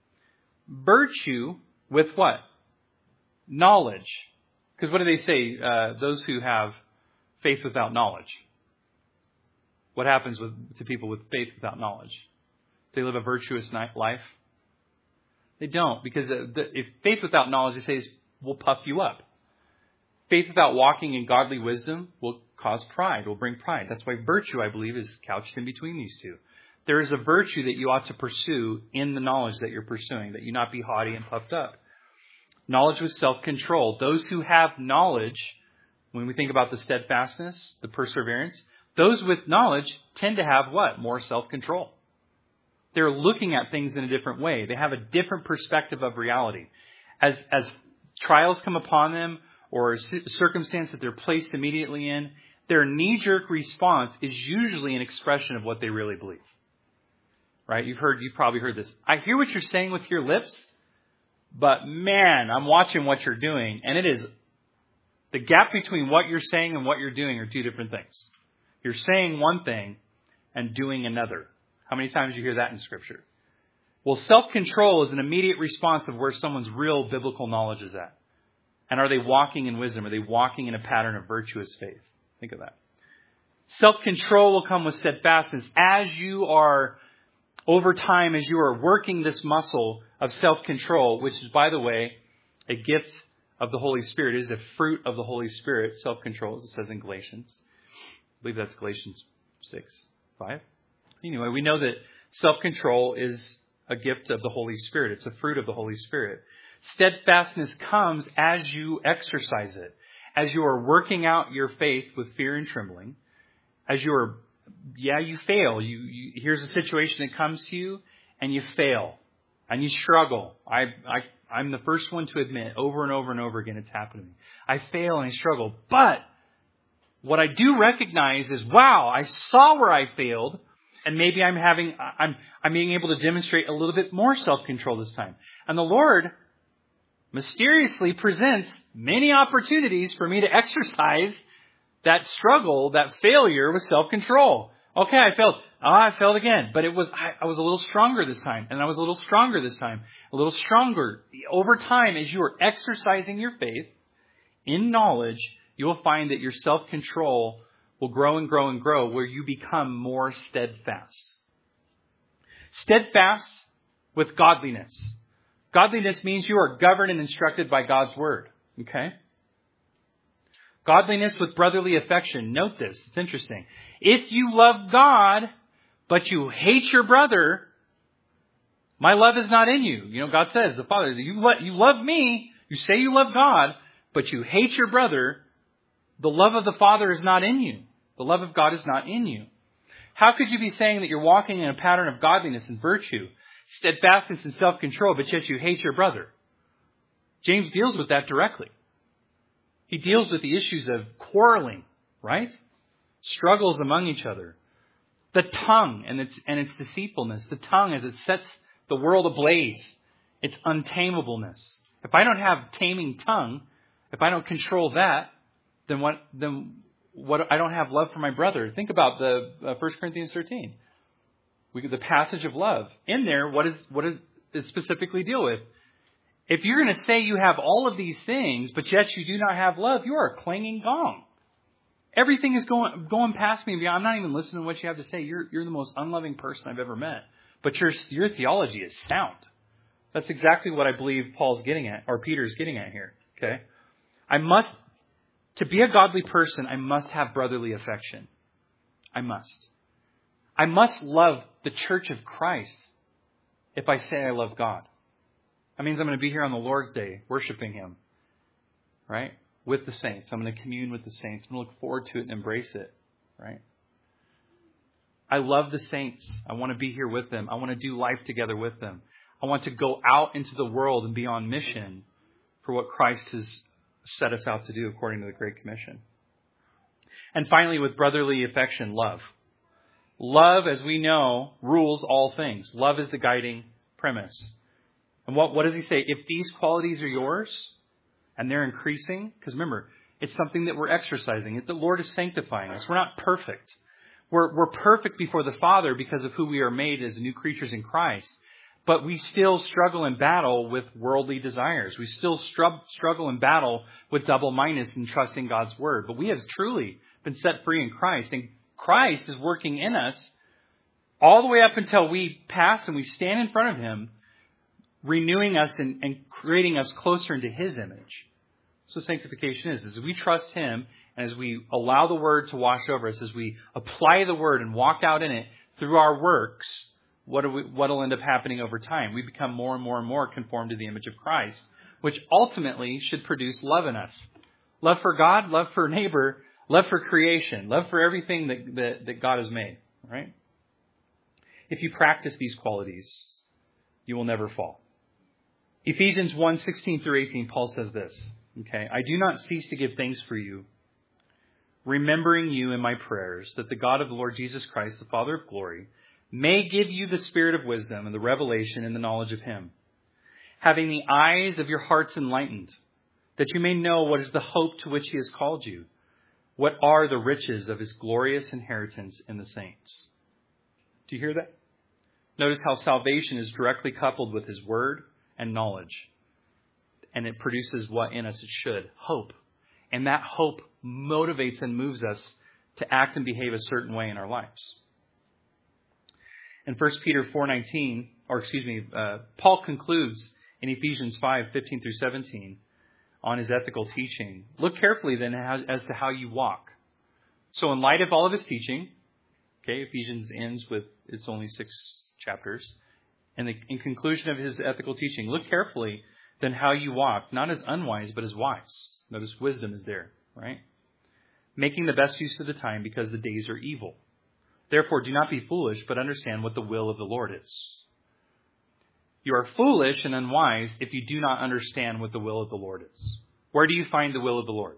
Virtue with what? Knowledge. Because what do they say? Those who have faith without knowledge. What happens to people with faith without knowledge? Do they live a virtuous life? They don't. Because if faith without knowledge, they say, will puff you up. Faith without walking in godly wisdom will cause pride, will bring pride. That's why virtue, I believe, is couched in between these two. There is a virtue that you ought to pursue in the knowledge that you're pursuing, that you not be haughty and puffed up. Knowledge with self-control. Those who have knowledge, when we think about the steadfastness, the perseverance, those with knowledge tend to have what? More self-control. They're looking at things in a different way. They have a different perspective of reality. As trials come upon them, or a circumstance that they're placed immediately in, their knee-jerk response is usually an expression of what they really believe. Right? You've probably heard this. I hear what you're saying with your lips, but man, I'm watching what you're doing, and it is the gap between what you're saying and what you're doing are two different things. You're saying one thing and doing another. How many times do you hear that in Scripture? Well, self-control is an immediate response of where someone's real biblical knowledge is at. And are they walking in wisdom? Are they walking in a pattern of virtuous faith? Think of that. Self-control will come with steadfastness. As you are, over time, as you are working this muscle of self-control, which is, by the way, a gift of the Holy Spirit. It is a fruit of the Holy Spirit, self-control, as it says in Galatians. I believe that's Galatians 6:5. Anyway, we know that self-control is a gift of the Holy Spirit. It's a fruit of the Holy Spirit. Steadfastness comes as you exercise it, as you are working out your faith with fear and trembling, as you are, you fail. Here's a situation that comes to you, and you fail, and you struggle. I'm the first one to admit over and over and over again it's happened to me. I fail and I struggle, but what I do recognize is, wow, I saw where I failed, and maybe I'm being able to demonstrate a little bit more self-control this time. And the Lord mysteriously presents many opportunities for me to exercise that struggle, that failure with self-control. Okay, I failed. I failed again. But I was a little stronger this time. And I was a little stronger this time. A little stronger. Over time, as you are exercising your faith in knowledge, you will find that your self-control will grow and grow and grow, where you become more steadfast. Steadfast with godliness. Godliness means you are governed and instructed by God's word. Okay? Godliness with brotherly affection. Note this. It's interesting. If you love God, but you hate your brother, my love is not in you. You know, God says, the Father, you love me. You say you love God, but you hate your brother. The love of the Father is not in you. The love of God is not in you. How could you be saying that you're walking in a pattern of godliness and virtue, steadfastness and self-control, but yet you hate your brother? James deals with that directly. He deals with the issues of quarreling, right? Struggles among each other. The tongue and its deceitfulness. The tongue as it sets the world ablaze. Its untamableness. If I don't have taming tongue, if I don't control that, then what I don't have love for my brother. Think about the 1 Corinthians 13. The passage of love. In there, what does it specifically deal with? If you're going to say you have all of these things, but yet you do not have love, you are a clanging gong. Everything is going past me. I'm not even listening to what you have to say. You're the most unloving person I've ever met. But your theology is sound. That's exactly what I believe Paul's getting at, or Peter's getting at here. Okay? To be a godly person, I must have brotherly affection. I must. I must love the church of Christ if I say I love God. That means I'm going to be here on the Lord's Day worshiping Him, right? With the saints. I'm going to commune with the saints. I'm going to look forward to it and embrace it, right? I love the saints. I want to be here with them. I want to do life together with them. I want to go out into the world and be on mission for what Christ has set us out to do according to the Great Commission. And finally, with brotherly affection, love. Love, as we know, rules all things. Love is the guiding premise. And what does he say? If these qualities are yours and they're increasing, because remember, it's something that we're exercising. The Lord is sanctifying us. We're not perfect. We're perfect before the Father because of who we are made as new creatures in Christ. But we still struggle in battle with worldly desires. We still struggle in battle with double-mindedness and trusting God's word. But we have truly been set free in Christ. And Christ is working in us all the way up until we pass and we stand in front of Him, renewing us and creating us closer into His image. So sanctification is as we trust Him and as we allow the Word to wash over us, as we apply the Word and walk out in it through our works, what'll end up happening over time? We become more and more and more conformed to the image of Christ, which ultimately should produce love in us. Love for God, love for neighbor, love for creation, love for everything that God has made, right? If you practice these qualities, you will never fall. Ephesians 1:16-18, Paul says this, okay? I do not cease to give thanks for you, remembering you in my prayers, that the God of the Lord Jesus Christ, the Father of glory, may give you the spirit of wisdom and the revelation and the knowledge of Him, having the eyes of your hearts enlightened, that you may know what is the hope to which He has called you, what are the riches of His glorious inheritance in the saints. Do you hear that? Notice how salvation is directly coupled with His word and knowledge. And it produces what in us it should, hope. And that hope motivates and moves us to act and behave a certain way in our lives. In 1 Peter 4:19, Paul concludes in Ephesians 5:15-17 on his ethical teaching. Look carefully then as to how you walk. So in light of all of his teaching, okay, Ephesians ends with, it's only 6 chapters. And in conclusion of his ethical teaching, look carefully then how you walk, not as unwise, but as wise. Notice wisdom is there, right? Making the best use of the time because the days are evil. Therefore, do not be foolish, but understand what the will of the Lord is. You are foolish and unwise if you do not understand what the will of the Lord is. Where do you find the will of the Lord?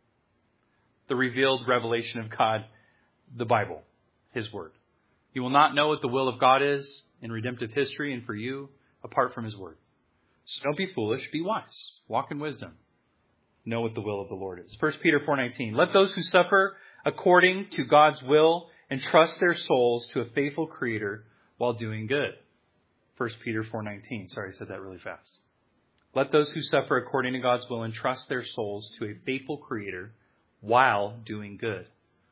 The revealed revelation of God, the Bible, His Word. You will not know what the will of God is in redemptive history and for you apart from His Word. So don't be foolish, be wise. Walk in wisdom. Know what the will of the Lord is. 1 Peter 4:19. Let those who suffer according to God's will entrust their souls to a faithful Creator while doing good. 1 Peter 4:19. Sorry, I said that really fast. Let those who suffer according to God's will entrust their souls to a faithful Creator while doing good.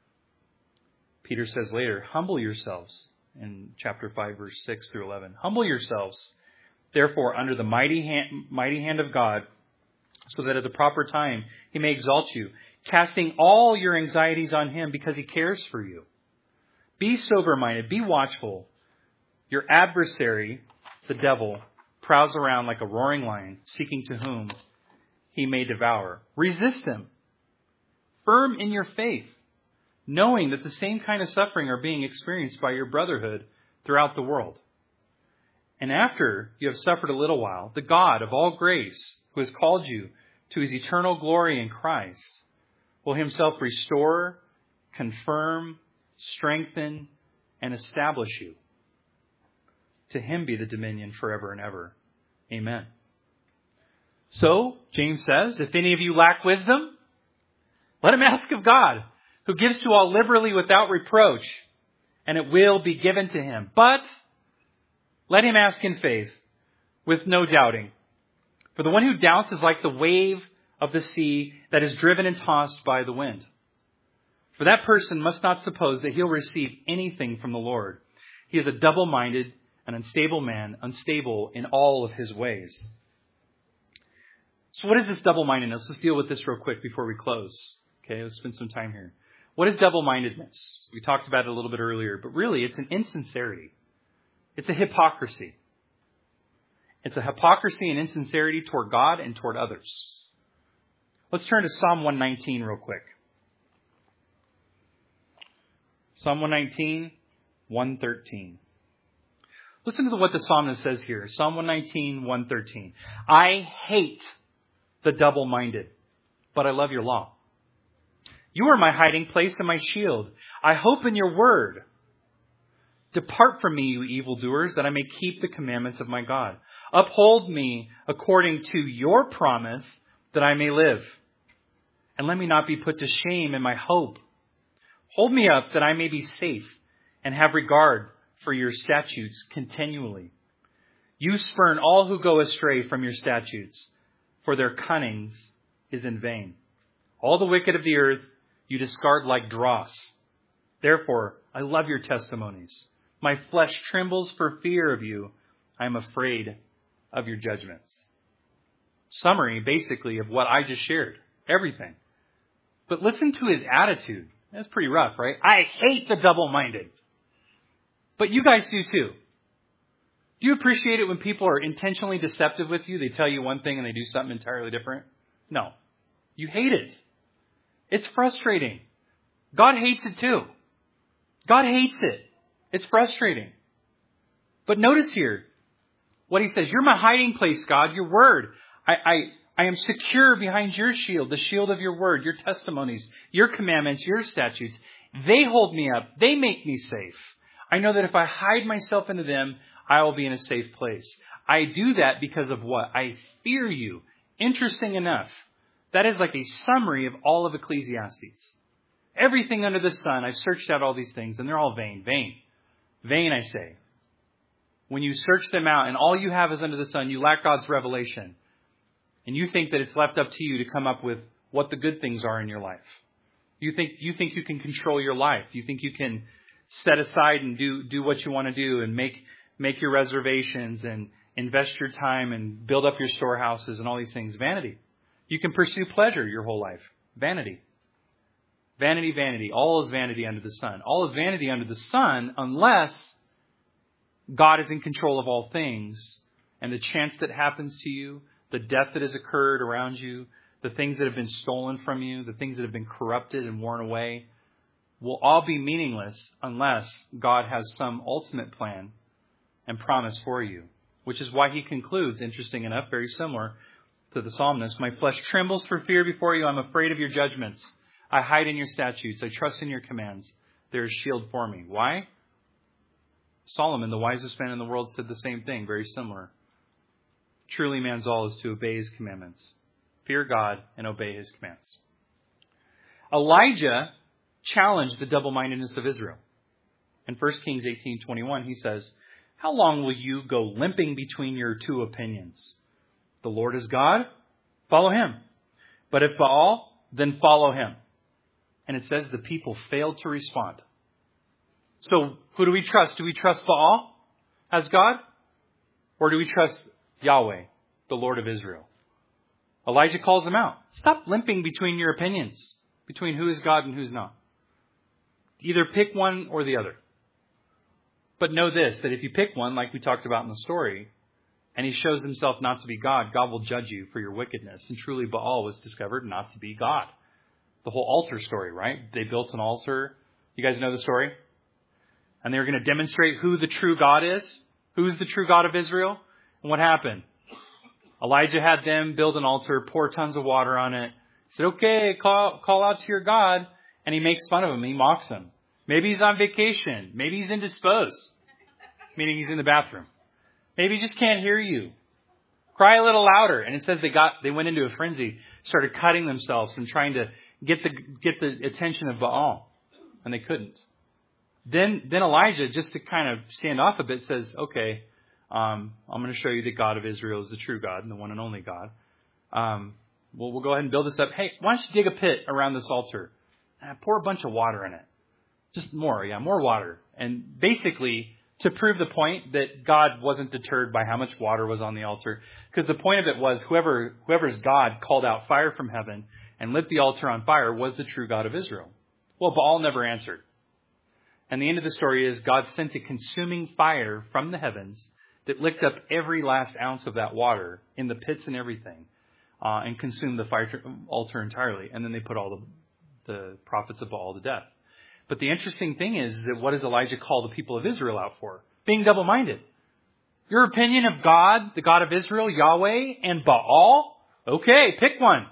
Peter says later, humble yourselves in chapter 5, verse 6-11. Humble yourselves, therefore, under the mighty hand of God, so that at the proper time He may exalt you, casting all your anxieties on Him because He cares for you. Be sober-minded, be watchful. Your adversary, the devil, prowls around like a roaring lion, seeking to whom he may devour. Resist him, firm in your faith, knowing that the same kind of suffering are being experienced by your brotherhood throughout the world. And after you have suffered a little while, the God of all grace, who has called you to His eternal glory in Christ, will Himself restore, confirm, strengthen, and establish you. To Him be the dominion forever and ever. Amen. So, James says, if any of you lack wisdom, let him ask of God, who gives to all liberally without reproach, and it will be given to him. But let him ask in faith, with no doubting. For the one who doubts is like the wave of the sea that is driven and tossed by the wind. For that person must not suppose that he'll receive anything from the Lord. He is a double-minded and unstable man, unstable in all of his ways. So what is this double-mindedness? Let's deal with this real quick before we close. Okay, let's spend some time here. What is double-mindedness? We talked about it a little bit earlier, but really it's an insincerity. It's a hypocrisy. It's a hypocrisy and insincerity toward God and toward others. Let's turn to Psalm 119 real quick. Psalm 119, 113. Listen to what the psalmist says here. Psalm 119, 113. I hate the double-minded, but I love your law. You are my hiding place and my shield. I hope in your word. Depart from me, you evildoers, that I may keep the commandments of my God. Uphold me according to your promise, that I may live. And let me not be put to shame in my hope. Hold me up that I may be safe and have regard for your statutes continually. You spurn all who go astray from your statutes, for their cunnings is in vain. All the wicked of the earth you discard like dross. Therefore, I love your testimonies. My flesh trembles for fear of you. I am afraid of your judgments. Summary, basically, of what I just shared. Everything. But listen to his attitude. That's pretty rough, right? I hate the double-minded. But you guys do too. Do you appreciate it when people are intentionally deceptive with you? They tell you one thing and they do something entirely different? No. You hate it. It's frustrating. God hates it too. God hates it. It's frustrating. But notice here what he says. You're my hiding place, God, your word. I am secure behind your shield, the shield of your word, your testimonies, your commandments, your statutes. They hold me up. They make me safe. I know that if I hide myself into them, I will be in a safe place. I do that because of what? I fear you. Interesting enough, that is like a summary of all of Ecclesiastes. Everything under the sun, I've searched out all these things, and they're all vain. Vain. Vain, I say. When you search them out and all you have is under the sun, you lack God's revelation. And you think that it's left up to you to come up with what the good things are in your life. You think you can control your life. You think you can set aside and do what you want to do and make your reservations and invest your time and build up your storehouses and all these things. Vanity. You can pursue pleasure your whole life. Vanity. Vanity, vanity. All is vanity under the sun. All is vanity under the sun unless God is in control of all things. And the chance that happens to you, the death that has occurred around you, the things that have been stolen from you, the things that have been corrupted and worn away, will all be meaningless unless God has some ultimate plan and promise for you. Which is why he concludes, interesting enough, very similar to the psalmist, my flesh trembles for fear before you. I'm afraid of your judgments. I hide in your statutes. I trust in your commands. There is shield for me. Why? Solomon, the wisest man in the world, said the same thing, very similar. Truly man's all is to obey his commandments. Fear God and obey his commands. Elijah challenged the double-mindedness of Israel. In 1 Kings 18:21, he says, how long will you go limping between your two opinions? The Lord is God, follow him. But if Baal, then follow him. And it says the people failed to respond. So who do we trust? Do we trust Baal as God? Or do we trust Yahweh, the Lord of Israel? Elijah calls them out. Stop limping between your opinions, between who is God and who's not. Either pick one or the other. But know this, that if you pick one, like we talked about in the story, and he shows himself not to be God, God will judge you for your wickedness. And truly Baal was discovered not to be God. The whole altar story, right? They built an altar. You guys know the story? And they were going to demonstrate who the true God is. Who's the true God of Israel? And what happened? Elijah had them build an altar, pour tons of water on it. He said, okay, call out to your God. And he makes fun of him. He mocks him. Maybe he's on vacation. Maybe he's indisposed. Meaning he's in the bathroom. Maybe he just can't hear you. Cry a little louder. And it says they went into a frenzy, started cutting themselves and trying to get the attention of Baal. And they couldn't. Then Elijah, just to kind of stand off a bit, says, okay, I'm going to show you that God of Israel is the true God and the one and only God. We'll go ahead and build this up. Hey, why don't you dig a pit around this altar? pour a bunch of water in it. Just more water. And basically, to prove the point that God wasn't deterred by how much water was on the altar. Because the point of it was whoever's God called out fire from heaven and lit the altar on fire was the true God of Israel. Well, Baal never answered. And the end of the story is God sent a consuming fire from the heavens that licked up every last ounce of that water in the pits and everything, and consumed the fire altar entirely. And then they put all the prophets of Baal to death. But the interesting thing is that what does Elijah call the people of Israel out for? Being double-minded. Your opinion of God, the God of Israel, Yahweh, and Baal? Okay, pick one.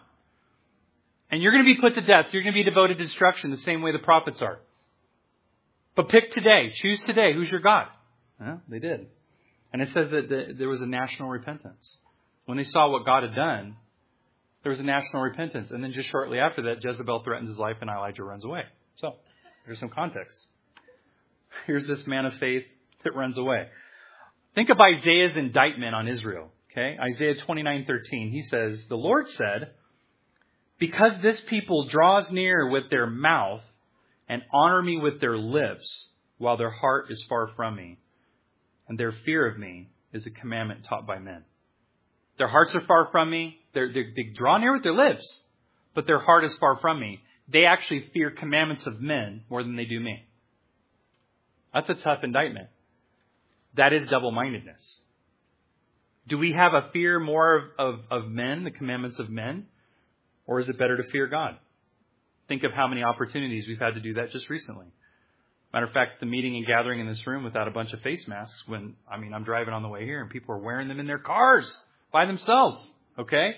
And you're going to be put to death. You're going to be devoted to destruction the same way the prophets are. But pick today. Choose today. Who's your God? Well, they did. And it says that there was a national repentance. When they saw what God had done, there was a national repentance. And then just shortly after that, Jezebel threatens his life and Elijah runs away. So, there's some context. Here's this man of faith that runs away. Think of Isaiah's indictment on Israel. Okay, Isaiah 29:13. He says, "The Lord said, because this people draws near with their mouth and honor me with their lips, while their heart is far from me, and their fear of me is a commandment taught by men." Their hearts are far from me. They draw near with their lips, but their heart is far from me. They actually fear commandments of men more than they do me. That's a tough indictment. That is double-mindedness. Do we have a fear more of men, the commandments of men? Or is it better to fear God? Think of how many opportunities we've had to do that just recently. Matter of fact, the meeting and gathering in this room without a bunch of face masks I'm driving on the way here and people are wearing them in their cars by themselves. Okay?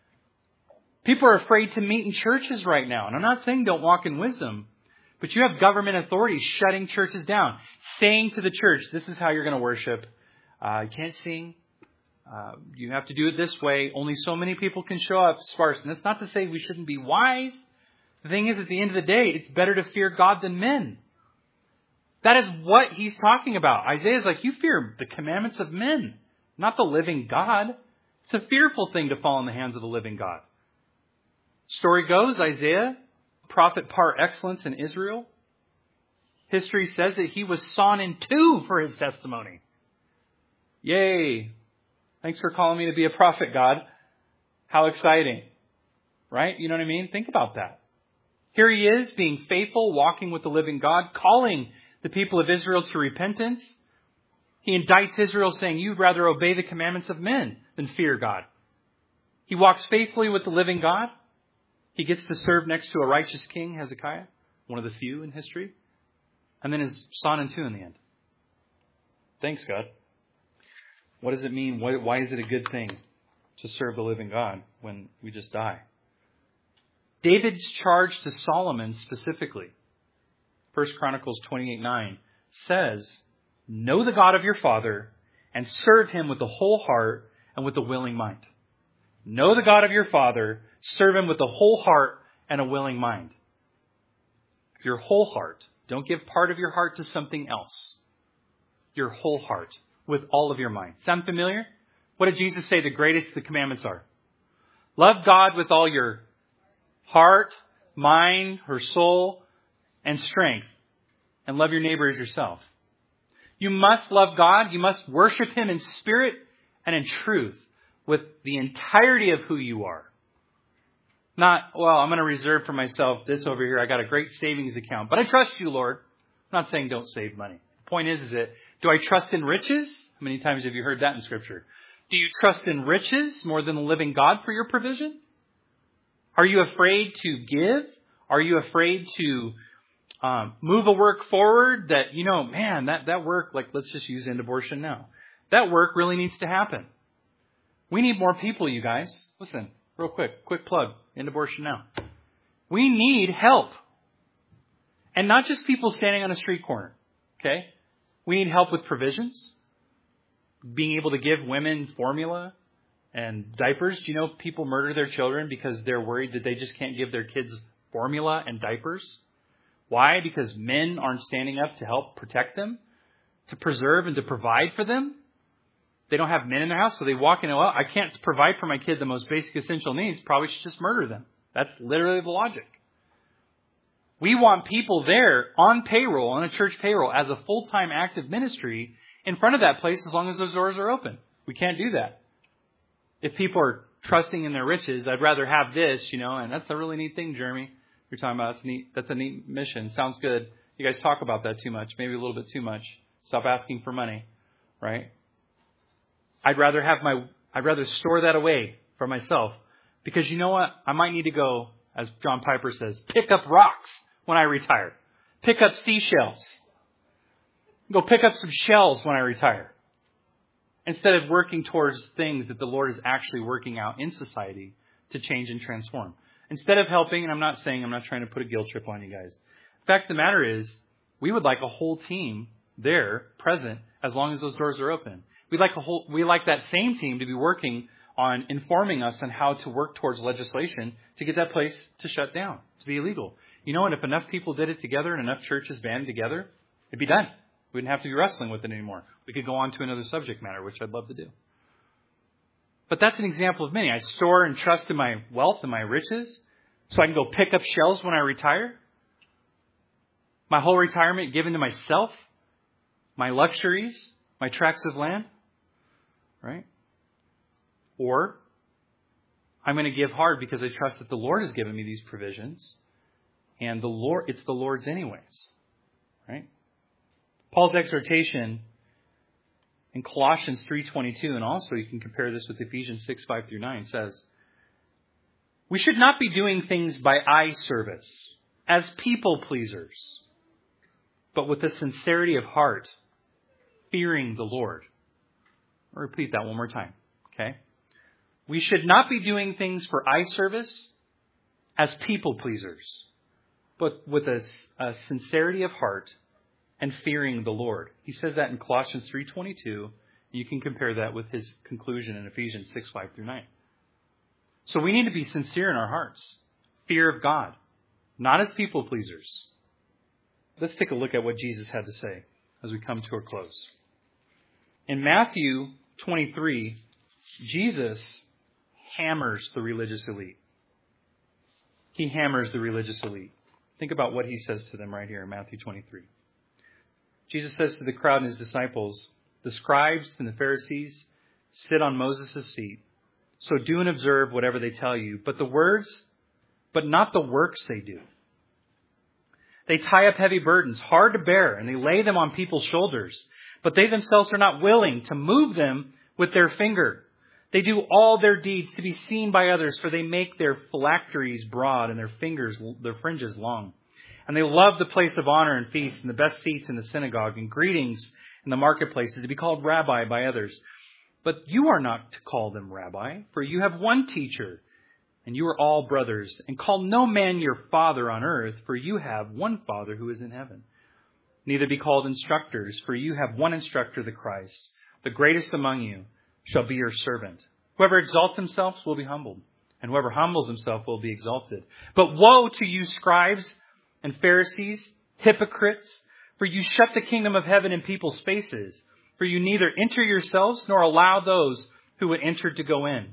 People are afraid to meet in churches right now. And I'm not saying don't walk in wisdom. But you have government authorities shutting churches down. Saying to the church, this is how you're going to worship. You can't sing. You have to do it this way. Only so many people can show up sparse. And that's not to say we shouldn't be wise. The thing is, at the end of the day, it's better to fear God than men. That is what he's talking about. Isaiah's like, you fear the commandments of men, not the living God. It's a fearful thing to fall in the hands of the living God. Story goes, Isaiah, prophet par excellence in Israel. History says that he was sawn in two for his testimony. Yay. Thanks for calling me to be a prophet, God. How exciting. Right? You know what I mean? Think about that. Here he is, being faithful, walking with the living God, calling the people of Israel to repentance. He indicts Israel saying, you'd rather obey the commandments of men than fear God. He walks faithfully with the living God. He gets to serve next to a righteous king, Hezekiah, one of the few in history, and then is sawn in two in the end. Thanks, God. What does it mean? Why is it a good thing to serve the living God when we just die? David's charge to Solomon specifically, 1 Chronicles 28:9, says, know the God of your father and serve him with the whole heart and with a willing mind. Know the God of your father, serve him with a whole heart and a willing mind. Your whole heart. Don't give part of your heart to something else. Your whole heart with all of your mind. Sound familiar? What did Jesus say the greatest of the commandments are? Love God with all your heart, mind, or soul, and strength. And love your neighbor as yourself. You must love God. You must worship him in spirit and in truth with the entirety of who you are. Not, well, I'm going to reserve for myself this over here. I got a great savings account, but I trust you, Lord. I'm not saying don't save money. The point is that, do I trust in riches? How many times have you heard that in Scripture? Do you trust in riches more than the living God for your provision? Are you afraid to give? Are you afraid to move a work forward that, that work, like let's just use end abortion now. That work really needs to happen. We need more people, you guys. Listen, real quick plug, end abortion now. We need help. And not just people standing on a street corner, okay? We need help with provisions, being able to give women formula and diapers. Do you know people murder their children because they're worried that they just can't give their kids formula and diapers? Why? Because men aren't standing up to help protect them, to preserve and to provide for them. They don't have men in their house, so they walk in and, well, I can't provide for my kid the most basic essential needs. Probably should just murder them. That's literally the logic. We want people there on payroll, on a church payroll, as a full-time active ministry in front of that place as long as those doors are open. We can't do that. If people are trusting in their riches, I'd rather have this, and that's a really neat thing, Jeremy. You're talking about that's a neat mission. Sounds good. You guys talk about that too much, maybe a little bit too much. Stop asking for money, right? I'd rather store that away for myself, because you know what? I might need to go, as John Piper says, pick up rocks when I retire. Pick up seashells. Go pick up some shells when I retire. Instead of working towards things that the Lord is actually working out in society to change and transform. Instead of helping, and I'm not trying to put a guilt trip on you guys. The fact of the matter is, we would like a whole team there, present, as long as those doors are open. We like that same team to be working on informing us on how to work towards legislation to get that place to shut down, to be illegal. You know what? If enough people did it together and enough churches banded together, it'd be done. We wouldn't have to be wrestling with it anymore. We could go on to another subject matter, which I'd love to do. But that's an example of many. I store and trust in my wealth and my riches so I can go pick up shells when I retire. My whole retirement given to myself, my luxuries, my tracts of land, right? Or I'm going to give hard because I trust that the Lord has given me these provisions, and it's the Lord's anyways, right? Paul's exhortation in Colossians 3:22, and also you can compare this with Ephesians 6:5-9, says, we should not be doing things by eye service as people pleasers, but with a sincerity of heart, fearing the Lord. I'll repeat that one more time, okay? We should not be doing things for eye service as people pleasers, but with a sincerity of heart and fearing the Lord. He says that in Colossians 3:22. You can compare that with his conclusion in Ephesians 6:5-9. So we need to be sincere in our hearts. Fear of God, not as people pleasers. Let's take a look at what Jesus had to say as we come to a close. In Matthew 23, Jesus hammers the religious elite. He hammers the religious elite. Think about what he says to them right here in Matthew 23. Jesus says to the crowd and his disciples, the scribes and the Pharisees sit on Moses' seat. So do and observe whatever they tell you, but not the works they do. They tie up heavy burdens, hard to bear, and they lay them on people's shoulders, but they themselves are not willing to move them with their finger. They do all their deeds to be seen by others, for they make their phylacteries broad and their fringes long. And they love the place of honor and feast and the best seats in the synagogue and greetings in the marketplaces, to be called rabbi by others. But you are not to call them rabbi, for you have one teacher, and you are all brothers. And call no man your father on earth, for you have one Father who is in heaven. Neither be called instructors, for you have one instructor, the Christ. The greatest among you shall be your servant. Whoever exalts himself will be humbled, and whoever humbles himself will be exalted. But woe to you, scribes and Pharisees, hypocrites, for you shut the kingdom of heaven in people's faces. For you neither enter yourselves nor allow those who would enter to go in.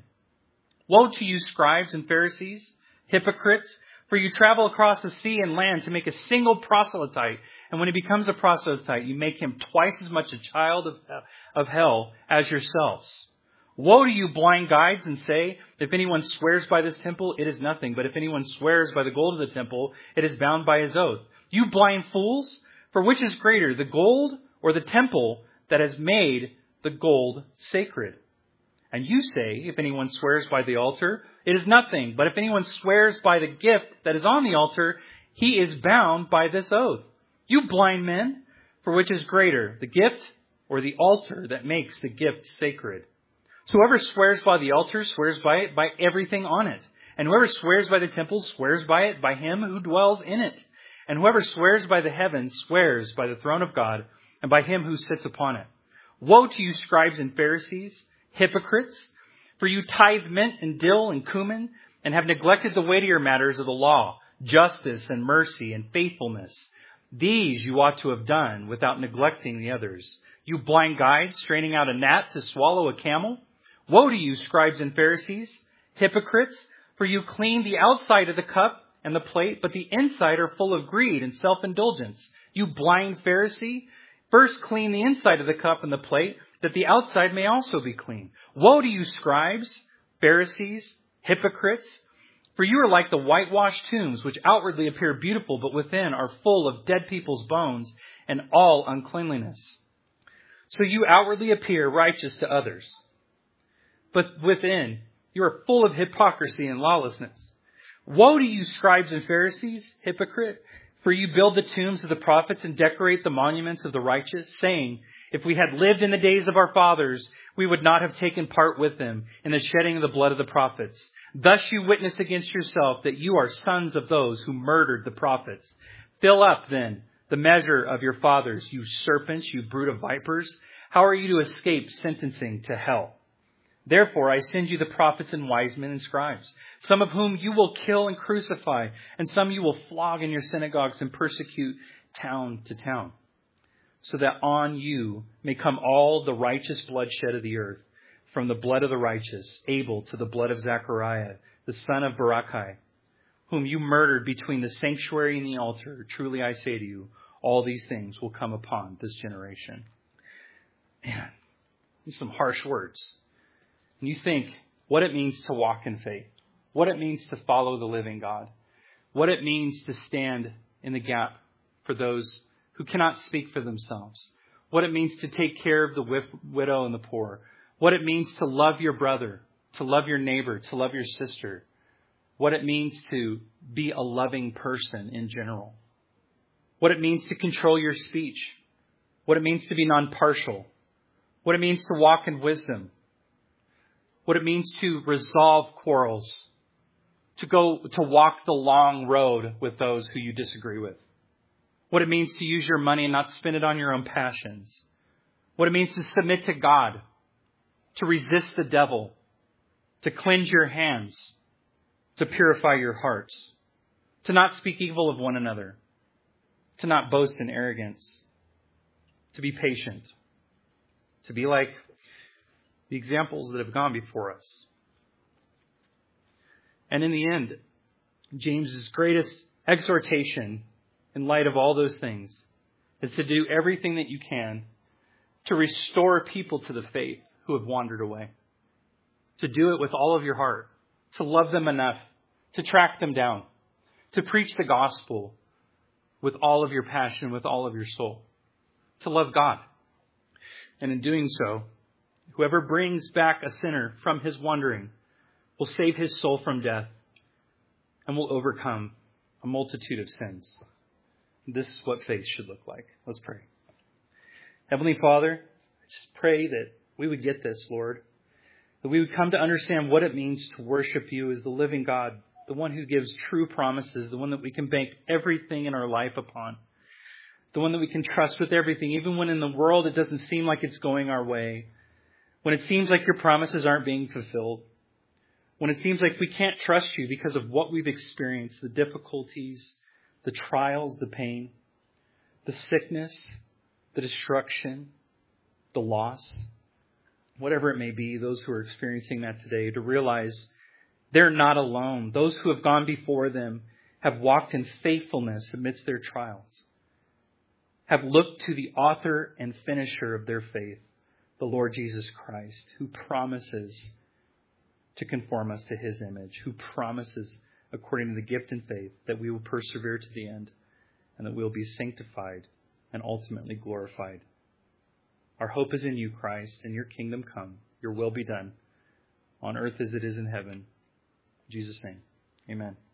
Woe to you, scribes and Pharisees, hypocrites, for you travel across the sea and land to make a single proselyte. And when he becomes a proselyte, you make him twice as much a child of hell as yourselves. Woe to you, blind guides, and say, if anyone swears by this temple, it is nothing. But if anyone swears by the gold of the temple, it is bound by his oath. You blind fools, for which is greater, the gold or the temple that has made the gold sacred? And you say, if anyone swears by the altar, it is nothing. But if anyone swears by the gift that is on the altar, he is bound by this oath. You blind men, for which is greater, the gift or the altar that makes the gift sacred? So whoever swears by the altar swears by it, by everything on it. And whoever swears by the temple swears by it, by him who dwells in it. And whoever swears by the heavens swears by the throne of God and by him who sits upon it. Woe to you, scribes and Pharisees, hypocrites, for you tithe mint and dill and cumin, and have neglected the weightier matters of the law, justice and mercy and faithfulness. These you ought to have done without neglecting the others. You blind guides, straining out a gnat to swallow a camel. Woe to you, scribes and Pharisees, hypocrites, for you clean the outside of the cup and the plate, but the inside are full of greed and self-indulgence. You blind Pharisee, first clean the inside of the cup and the plate, that the outside may also be clean. Woe to you, scribes, Pharisees, hypocrites! For you are like the whitewashed tombs, which outwardly appear beautiful, but within are full of dead people's bones and all uncleanliness. So you outwardly appear righteous to others, but within you are full of hypocrisy and lawlessness. Woe to you, scribes and Pharisees, hypocrite! For you build the tombs of the prophets and decorate the monuments of the righteous, saying, if we had lived in the days of our fathers, we would not have taken part with them in the shedding of the blood of the prophets. Thus you witness against yourself that you are sons of those who murdered the prophets. Fill up, then, the measure of your fathers, you serpents, you brood of vipers. How are you to escape sentencing to hell? Therefore, I send you the prophets and wise men and scribes, some of whom you will kill and crucify, and some you will flog in your synagogues and persecute town to town, so that on you may come all the righteous bloodshed of the earth, from the blood of the righteous, Abel, to the blood of Zechariah, the son of Barachiah, whom you murdered between the sanctuary and the altar. Truly I say to you, all these things will come upon this generation. Man, these are some harsh words. And you think what it means to walk in faith, what it means to follow the living God, what it means to stand in the gap for those who cannot speak for themselves, what it means to take care of the widow and the poor, what it means to love your brother, to love your neighbor, to love your sister, what it means to be a loving person in general, what it means to control your speech, what it means to be non-partial, what it means to walk in wisdom, what it means to resolve quarrels, to walk the long road with those who you disagree with, what it means to use your money and not spend it on your own passions, what it means to submit to God, to resist the devil, to cleanse your hands, to purify your hearts, to not speak evil of one another, to not boast in arrogance, to be patient, to be like the examples that have gone before us. And in the end, James's greatest exhortation in light of all those things is to do everything that you can to restore people to the faith who have wandered away. To do it with all of your heart, to love them enough, to track them down, to preach the gospel with all of your passion, with all of your soul, to love God. And in doing so, whoever brings back a sinner from his wandering will save his soul from death and will overcome a multitude of sins. This is what faith should look like. Let's pray. Heavenly Father, I just pray that we would get this, Lord, that we would come to understand what it means to worship you as the living God, the one who gives true promises, the one that we can bank everything in our life upon, the one that we can trust with everything, even when in the world it doesn't seem like it's going our way, when it seems like your promises aren't being fulfilled, when it seems like we can't trust you because of what we've experienced, the difficulties, the trials, the pain, the sickness, the destruction, the loss, whatever it may be, those who are experiencing that today, to realize they're not alone. Those who have gone before them have walked in faithfulness amidst their trials, have looked to the author and finisher of their faith, the Lord Jesus Christ, who promises to conform us to his image, who promises, according to the gift and faith, that we will persevere to the end and that we'll be sanctified and ultimately glorified. Our hope is in you, Christ, and your kingdom come, your will be done on earth as it is in heaven. In Jesus' name, amen.